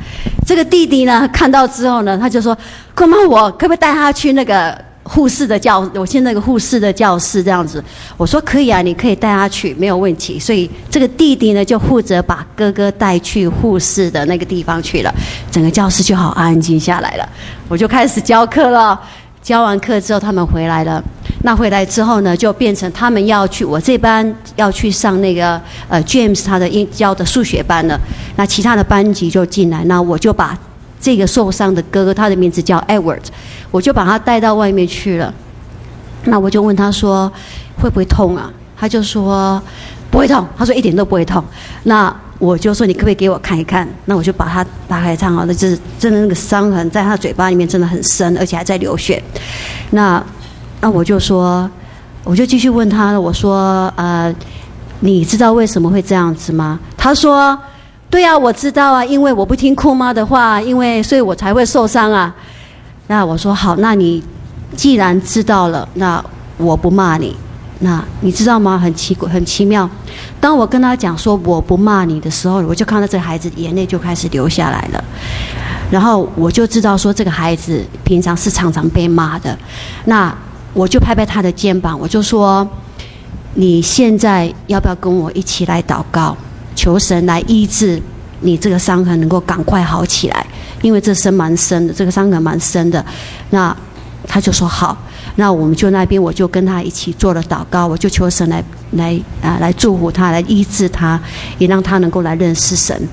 这个弟弟呢看到之后呢，他就说：“姑妈，我可不可以带他去那个护士的教，我去那个护士的教室这样子？”我说：“可以啊，你可以带他去，没有问题。”所以这个弟弟呢就负责把哥哥带去护士的那个地方去了，整个教室就好安静下来了。我就开始教课了。教完课之后，他们回来了。那回来之后呢，就变成他们要去，我这班要去上那个呃 James 他的英教的数学班了。那其他的班级就进来，那我就把这个受伤的哥哥，他的名字叫 Edward， 我就把他带到外面去了。那我就问他说会不会痛啊？他就说不会痛，他说一点都不会痛。那我就说你可不可以给我看一看？那我就把他打开看，好的，就是真的那个伤痕在他嘴巴里面真的很深，而且还在流血。那那我就说，我就继续问他了，我说呃，你知道为什么会这样子吗？他说对啊，我知道啊，因为我不听哭妈的话，因为所以我才会受伤啊。那我说好，那你既然知道了，那我不骂你。那你知道吗？很奇怪，很奇妙。当我跟他讲说我不骂你的时候，我就看到这个孩子眼泪就开始流下来了。然后我就知道说这个孩子平常是常常被骂的。那我就拍拍他的肩膀，我就说：“你现在要不要跟我一起来祷告，求神来医治你这个伤痕，能够赶快好起来？因为这伤蛮深的，这个伤痕蛮深的。”那他就说好。那我们就那边，我就跟他一起做了祷告，我就求神来来啊来祝福他，来医治他，也让他能够来认识神。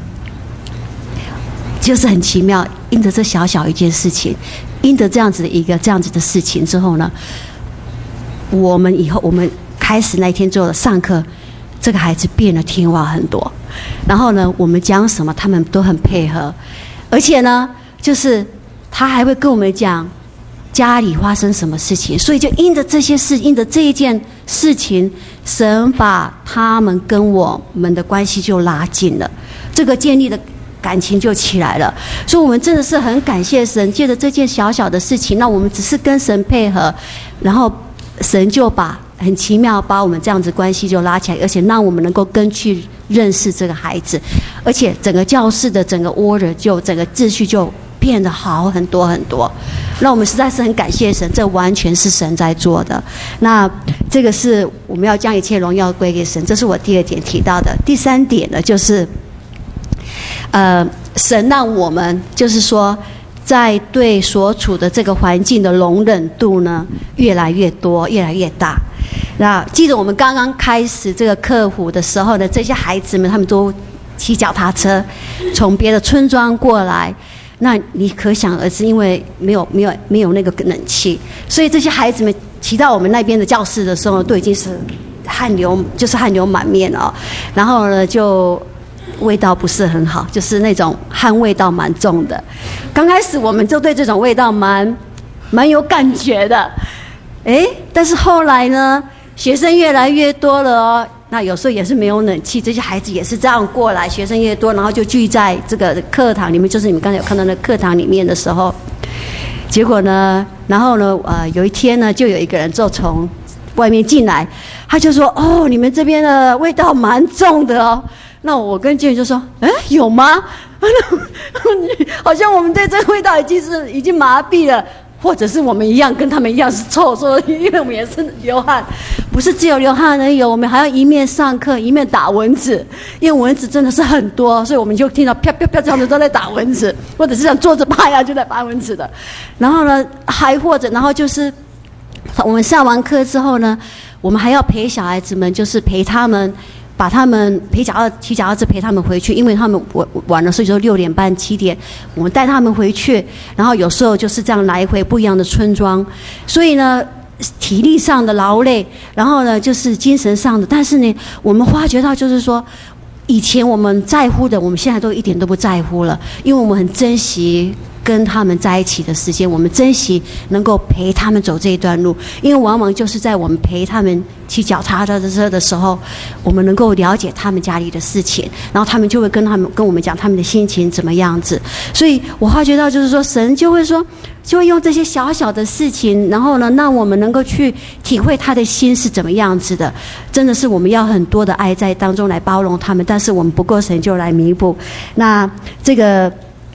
就是很奇妙，因着这小小一件事情，因着这样子的一个这样子的事情之后呢，我们以后我们开始那天之后的上课，这个孩子变得听话很多。然后呢，我们讲什么他们都很配合，而且呢，就是他还会跟我们讲家里发生什么事情，所以就因着这些事，因着这一件事情，神把他们跟我们的关系就拉近了，这个建立的感情就起来了。所以我们真的是很感谢神，借着这件小小的事情，那我们只是跟神配合，然后神就把很奇妙把我们这样子关系就拉起来，而且让我们能够跟去认识这个孩子，而且整个教室的整个 order 就整个秩序就变得好很多很多。那我们实在是很感谢神，这完全是神在做的。那这个是我们要将一切荣耀归给神，这是我第二点提到的。第三点呢，就是呃，神让我们就是说在对所处的这个环境的容忍度呢越来越多，越来越大。那记得我们刚刚开始这个课辅的时候呢，这些孩子们他们都骑脚踏车从别的村庄过来，那你可想而知，因为没有没有没有那个冷气，所以这些孩子们骑到我们那边的教室的时候，都已经是汗流，就是汗流满面哦。然后呢，就味道不是很好，就是那种汗味道蛮重的。刚开始我们就对这种味道蛮蛮有感觉的，哎，但是后来呢，学生越来越多了哦。那有时候也是没有冷气，这些孩子也是这样过来，学生越多，然后就聚在这个课堂里面，就是你们刚才有看到那课堂里面的时候，结果呢，然后呢，呃，有一天呢，就有一个人就从外面进来，他就说：“哦，你们这边的味道蛮重的哦。”那我跟建宇就说：“哎，有吗？好像我们对这个味道已经是已经麻痹了。”或者是我们一样跟他们一样是臭，说因为我们也是流汗，不是只有流汗而已，我们还要一面上课一面打蚊子，因为蚊子真的是很多，所以我们就听到啪啪啪这样子都在打蚊子，或者是像坐着趴呀就在打蚊子的。然后呢，还或者然后就是我们上完课之后呢，我们还要陪小孩子们，就是陪他们。把他们陪脚踏骑脚踏车陪他们回去，因为他们晚晚了，所以说六点半七点，我们带他们回去，然后有时候就是这样来回不一样的村庄，所以呢，体力上的劳累，然后呢就是精神上的，但是呢，我们发觉到就是说，以前我们在乎的，我们现在都一点都不在乎了，因为我们很珍惜跟他们在一起的时间，我们珍惜能够陪他们走这一段路，因为往往就是在我们陪他们骑脚踏车的时候，我们能够了解他们家里的事情，然后他们就会跟他们跟我们讲他们的心情怎么样子。所以我发觉到就是说，神就会说，就会用这些小小的事情，然后呢，让我们能够去体会他的心是怎么样子的。真的是我们要很多的爱在当中来包容他们，但是我们不够，神就来弥补。那这个。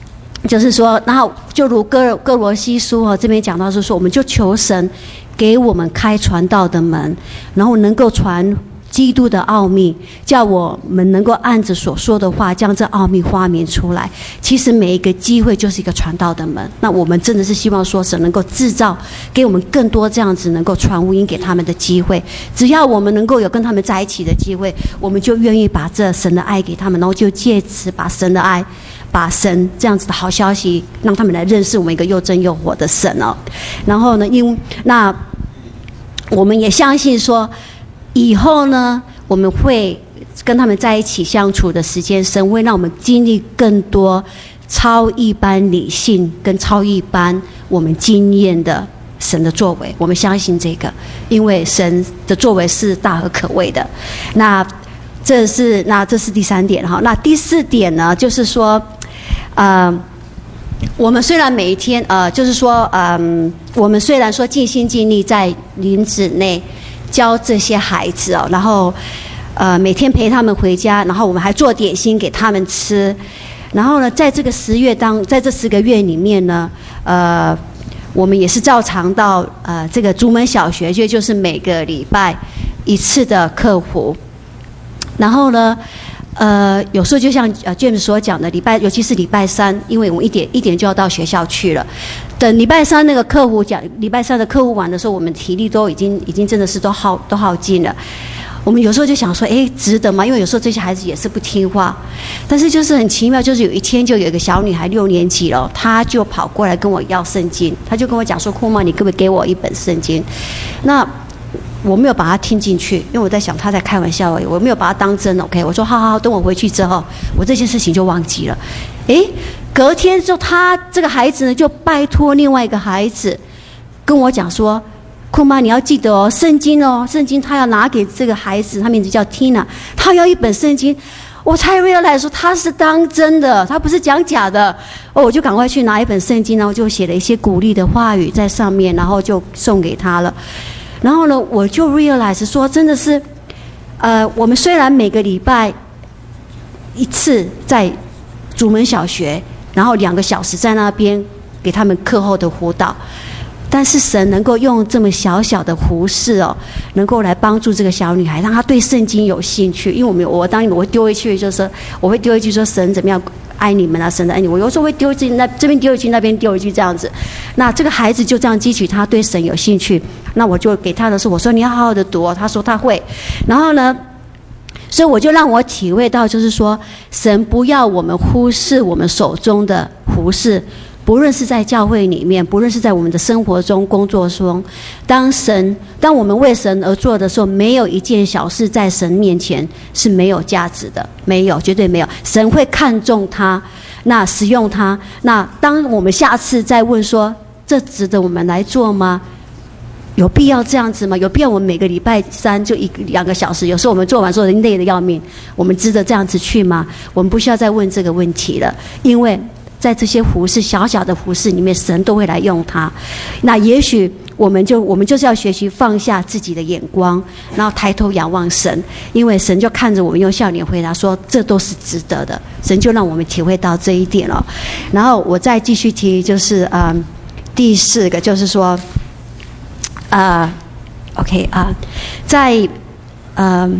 就是说，然后就如哥哥罗西书哦这边讲到是说，我们就求神给我们开传道的门，然后能够传基督的奥秘，叫我们能够按着所说的话将这奥秘发明出来。其实每一个机会就是一个传道的门，那我们真的是希望说神能够制造给我们更多这样子能够传福音给他们的机会。只要我们能够有跟他们在一起的机会，我们就愿意把这神的爱给他们，然后就借此把神的爱，把神这样子的好消息让他们来认识我们一个又真又活的神哦。然后呢，因那我们也相信说以后呢，我们会跟他们在一起相处的时间，神会让我们经历更多超一般理性跟超一般我们经验的神的作为。我们相信这个，因为神的作为是大而可畏的。那这是那这是第三点哈。那第四点呢，就是说，呃，我们虽然每一天呃，就是说，嗯、呃，我们虽然说尽心尽力在林子内教这些孩子哦，然后呃每天陪他们回家，然后我们还做点心给他们吃。然后呢，在这个十月当，在这十个月里面呢，呃，我们也是照常到呃这个竹门小学，就就是每个礼拜一次的课服。然后呢，呃，有时候就像呃 James 所讲的，礼拜尤其是礼拜三，因为我们一点一点就要到学校去了。等礼拜三那个客户讲，礼拜三的客户完的时候，我们体力都已经已经真的是都耗都耗尽了。我们有时候就想说，哎，值得吗？因为有时候这些孩子也是不听话，但是就是很奇妙，就是有一天就有一个小女孩六年级了，她就跑过来跟我要圣经，她就跟我讲说：“库妈，你可不可以给我一本圣经？”那我没有把她听进去，因为我在想她在开玩笑而已，我没有把她当真。OK， 我说好好好，等我回去之后，我这件事情就忘记了。哎，隔天就她这个孩子呢，就拜托另外一个孩子跟我讲说：“库妈，你要记得哦，圣经哦，圣经他要拿给这个孩子，他名字叫 Tina， 他要一本圣经。”我才 realize 说他是当真的，他不是讲假的。哦，我就赶快去拿一本圣经，然后就写了一些鼓励的话语在上面，然后就送给他了。然后呢，我就 realize 说，真的是，呃，我们虽然每个礼拜一次在竹门小学，然后两个小时在那边给他们课后的辅导，但是神能够用这么小小的服事哦，能够来帮助这个小女孩，让她对圣经有兴趣。因为我们我当我会丢回去，就是我会丢回去说神怎么样爱你们啊，神的爱你。我有时候会丢一句那这边丢一句，那边丢一句这样子。那这个孩子就这样激起他对神有兴趣。那我就给他的时候，我说你要好好的读哦，他说他会。然后呢，所以我就让我体会到，就是说神不要我们忽视我们手中的服事。不论是在教会里面，不论是在我们的生活中、工作中，当神当我们为神而做的时候，没有一件小事在神面前是没有价值的，没有，绝对没有。神会看重它，那使用它。那当我们下次再问说，这值得我们来做吗？有必要这样子吗？有必要我们每个礼拜三就一两个小时？有时候我们做完之后累得要命，我们值得这样子去吗？我们不需要再问这个问题了，因为在这些服事小小的服事里面，神都会来用它。那也许我们就我们就是要学习放下自己的眼光，然后抬头仰望神，因为神就看着我们用笑脸回答说，这都是值得的。神就让我们体会到这一点了。然后我再继续提，就是嗯，第四个就是说，啊、呃、，OK 啊、呃，在嗯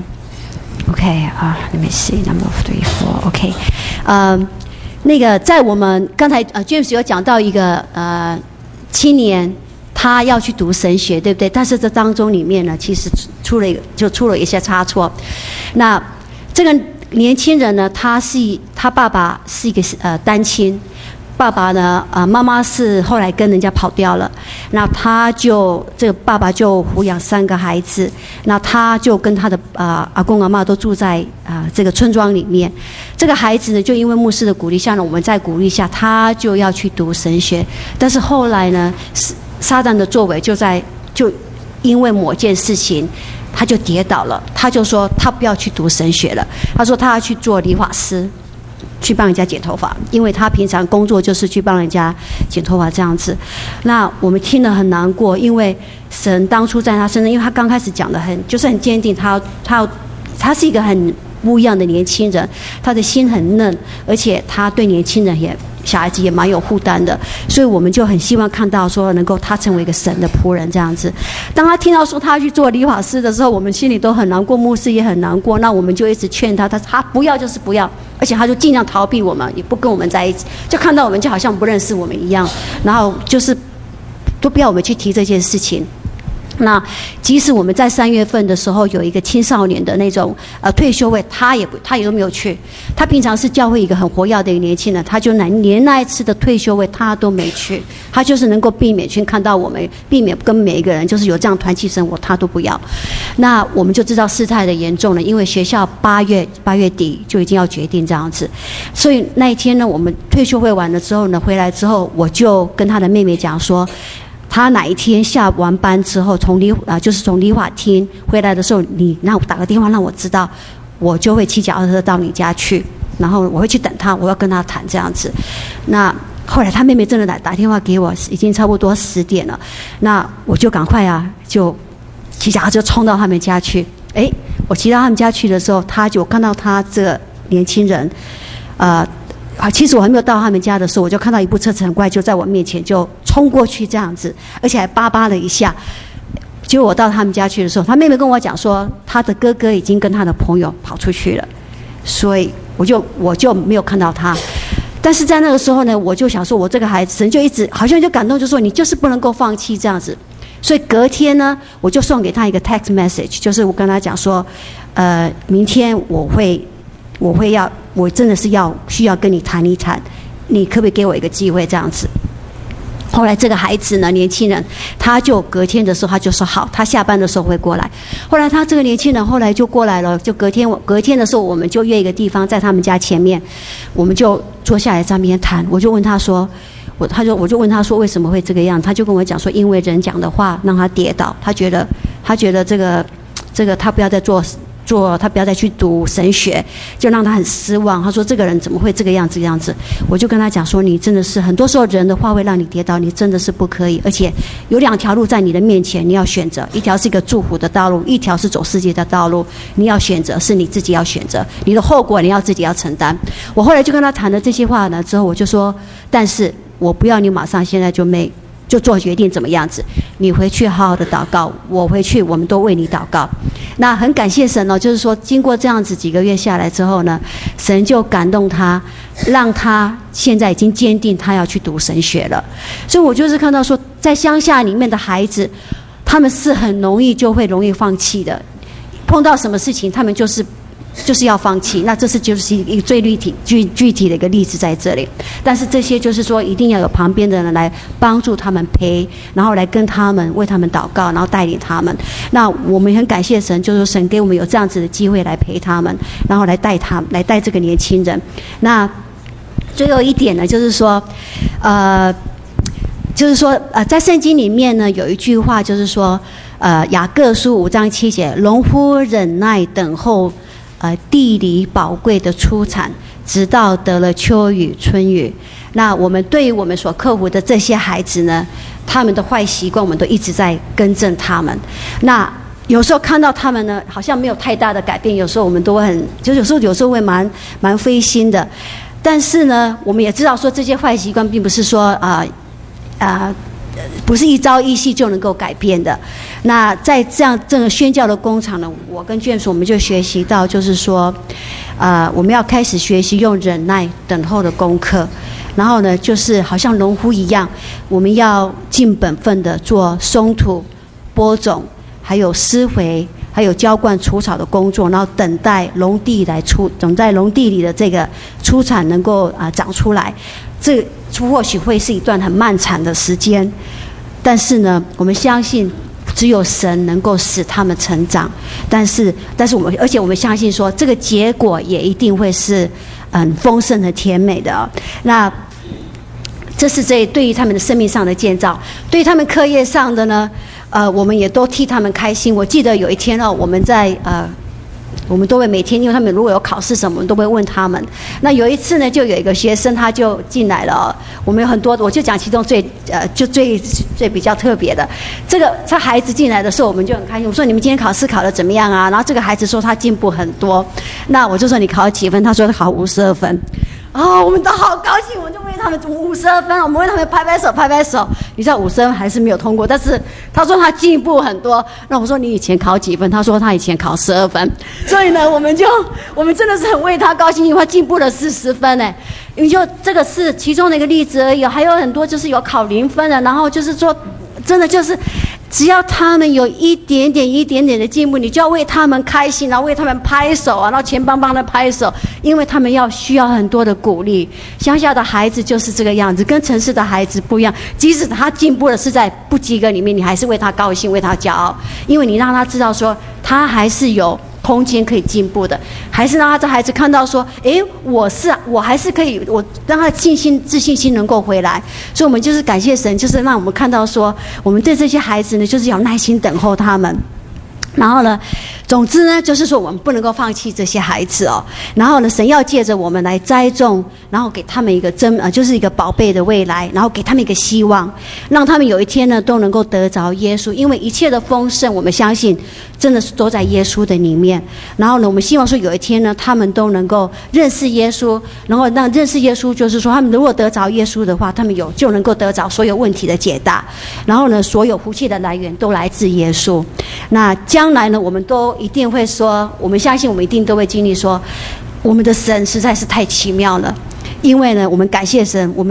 ，OK 啊、uh, ，Let me see number three four OK， 嗯、呃。那个在我们刚才呃 James 有讲到一个呃青年，他要去读神学，对不对？但是这当中里面呢，其实出了一个就出了一些差错。那这个年轻人呢，他是他爸爸是一个呃单亲。爸爸呢，呃，妈妈是后来跟人家跑掉了，那他就这个爸爸就抚养三个孩子，那他就跟他的啊、呃、阿公阿嬷都住在啊、呃、这个村庄里面。这个孩子呢，就因为牧师的鼓励下呢，我们在鼓励下，他就要去读神学。但是后来呢，撒旦的作为就在就因为某件事情，他就跌倒了，他就说他不要去读神学了，他说他要去做理发师。去帮人家剪头发，因为他平常工作就是去帮人家剪头发这样子。那我们听了很难过，因为神当初在他身上，因为他刚开始讲的很就是很坚定，他他他是一个很不一样的年轻人，他的心很嫩，而且他对年轻人也小孩子也蛮有负担的，所以我们就很希望看到说能够他成为一个神的仆人这样子。当他听到说他去做理发师的时候，我们心里都很难过，牧师也很难过。那我们就一直劝他，他他不要就是不要，而且他就尽量逃避我们，也不跟我们在一起，就看到我们就好像不认识我们一样，然后就是都不要我们去提这件事情。那即使我们在三月份的时候有一个青少年的那种呃退休会，他也不他也都没有去。他平常是教会一个很活跃的一个年轻人，他就连那一次的退休会他都没去。他就是能够避免去看到我们，避免跟每一个人就是有这样团契生活，他都不要。那我们就知道事态的严重了，因为学校八月八月底就已经要决定这样子。所以那一天呢，我们退休会完了之后呢，回来之后我就跟他的妹妹讲说，他哪一天下完班之后，从理啊就是从理发厅回来的时候，你让我打个电话让我知道，我就会骑脚踏车到你家去，然后我会去等他，我要跟他谈这样子。那后来他妹妹真的打打电话给我，已经差不多十点了，那我就赶快啊，就骑脚踏车冲到他们家去。哎，我骑到他们家去的时候，他就看到他这个年轻人，呃。啊，其实我还没有到他们家的时候，我就看到一部车子很快就在我面前就冲过去这样子，而且还叭叭了一下。结果我到他们家去的时候，他妹妹跟我讲说，他的哥哥已经跟他的朋友跑出去了，所以我就我就没有看到他。但是在那个时候呢，我就想说，我这个孩子，神就一直好像就感动，就说你就是不能够放弃这样子。所以隔天呢，我就送给他一个 text message， 就是我跟他讲说，呃，明天我会。我会要，我真的是要需要跟你谈一谈，你可不可以给我一个机会这样子？后来这个孩子呢，年轻人，他就隔天的时候他就说好，他下班的时候会过来。后来他这个年轻人后来就过来了，就隔天隔天的时候我们就约一个地方，在他们家前面，我们就坐下来在那边谈。我就问他说，我他就我就问他说为什么会这个样？他就跟我讲说，因为人讲的话让他跌倒，他觉得他觉得这个这个他不要再做。做他不要再去读神学，就让他很失望。他说这个人怎么会这个样子这样子？我就跟他讲说，你真的是很多时候人的话会让你跌倒，你真的是不可以。而且有两条路在你的面前，你要选择，一条是一个祝福的道路，一条是走世界的道路。你要选择，是你自己要选择，你的后果你要自己要承担。我后来就跟他谈了这些话呢之后，我就说，但是我不要你马上现在就没。就做决定怎么样子，你回去好好的祷告，我回去我们都为你祷告。那很感谢神哦，就是说经过这样子几个月下来之后呢，神就感动他，让他现在已经坚定他要去读神学了。所以我就是看到说，在乡下里面的孩子，他们是很容易就会容易放弃的，碰到什么事情他们就是就是要放弃。那这是就是一个最具体具具体的一个例子在这里。但是这些就是说一定要有旁边的人来帮助他们陪，然后来跟他们为他们祷告，然后带领他们。那我们很感谢神，就是神给我们有这样子的机会来陪他们，然后来带他来带这个年轻人。那最后一点呢，就是说呃就是说呃在圣经里面呢有一句话，就是说呃雅各书五章七节，农夫忍耐等候呃，地里宝贵的出产，直到得了秋雨春雨。那我们对于我们所克服的这些孩子呢，他们的坏习惯，我们都一直在更正他们。那有时候看到他们呢，好像没有太大的改变，有时候我们都会很，就有时候有时候会蛮蛮灰心的。但是呢，我们也知道说这些坏习惯并不是说啊啊。呃呃不是一朝一夕就能够改变的。那在这样这个宣教的工厂呢，我跟眷属我们就学习到，就是说，呃，我们要开始学习用忍耐等候的功课。然后呢，就是好像农夫一样，我们要尽本分的做松土、播种，还有施肥，还有浇灌除草的工作，然后等待农地来出，等待农地里的这个出产能够啊、呃、长出来。这或许会是一段很漫长的时间，但是呢，我们相信只有神能够使他们成长。但是，但是我们，而且我们相信说，这个结果也一定会是很丰盛和甜美的、哦。那这是这对于他们的生命上的建造，对于他们课业上的呢，呃，我们也都替他们开心。我记得有一天哦，我们在呃。我们都会每天，因为他们如果有考试什么，我们都会问他们。那有一次呢，就有一个学生他就进来了、哦，我们有很多，我就讲其中最呃，就最最比较特别的。这个他孩子进来的时候，我们就很开心。我说你们今天考试考得怎么样啊？然后这个孩子说他进步很多。那我就说你考了几分？他说他考五十二分。 哦，我们都好高兴，我们就为他们五十二分，我们为他们拍拍手拍拍手。你知道五十分还是没有通过，但是他说他进步很多。那我说你以前考几分？他说他以前考十二分。所以呢，我们就我们真的是很为他高兴，因为他进步了四十分呢。你就这个是其中的一个例子而已，还有很多就是有考零分的，然后就是说。真的就是，只要他们有一点点、一点点的进步，你就要为他们开心，然后为他们拍手啊，然后钱邦邦的拍手，因为他们要需要很多的鼓励。乡下的孩子就是这个样子，跟城市的孩子不一样。即使他进步了是在不及格里面，你还是为他高兴，为他骄傲，因为你让他知道说他还是有空间可以进步的，还是让他这孩子看到说，诶，我是我还是可以，我让他的信心、自信心能够回来。所以，我们就是感谢神，就是让我们看到说，我们对这些孩子呢，就是要耐心等候他们。然后呢，总之呢，就是说我们不能够放弃这些孩子哦。然后呢，神要借着我们来栽种，然后给他们一个真呃，就是一个宝贝的未来，然后给他们一个希望，让他们有一天呢都能够得着耶稣。因为一切的丰盛，我们相信真的是都在耶稣的里面。然后呢，我们希望说有一天呢，他们都能够认识耶稣，然后让认识耶稣，就是说他们如果得着耶稣的话，他们有就能够得着所有问题的解答。然后呢，所有福气的来源都来自耶稣。那将来呢，我们都一定会说，我们相信我们一定都会经历说，我们的神实在是太奇妙了。因为呢，我们感谢神，我们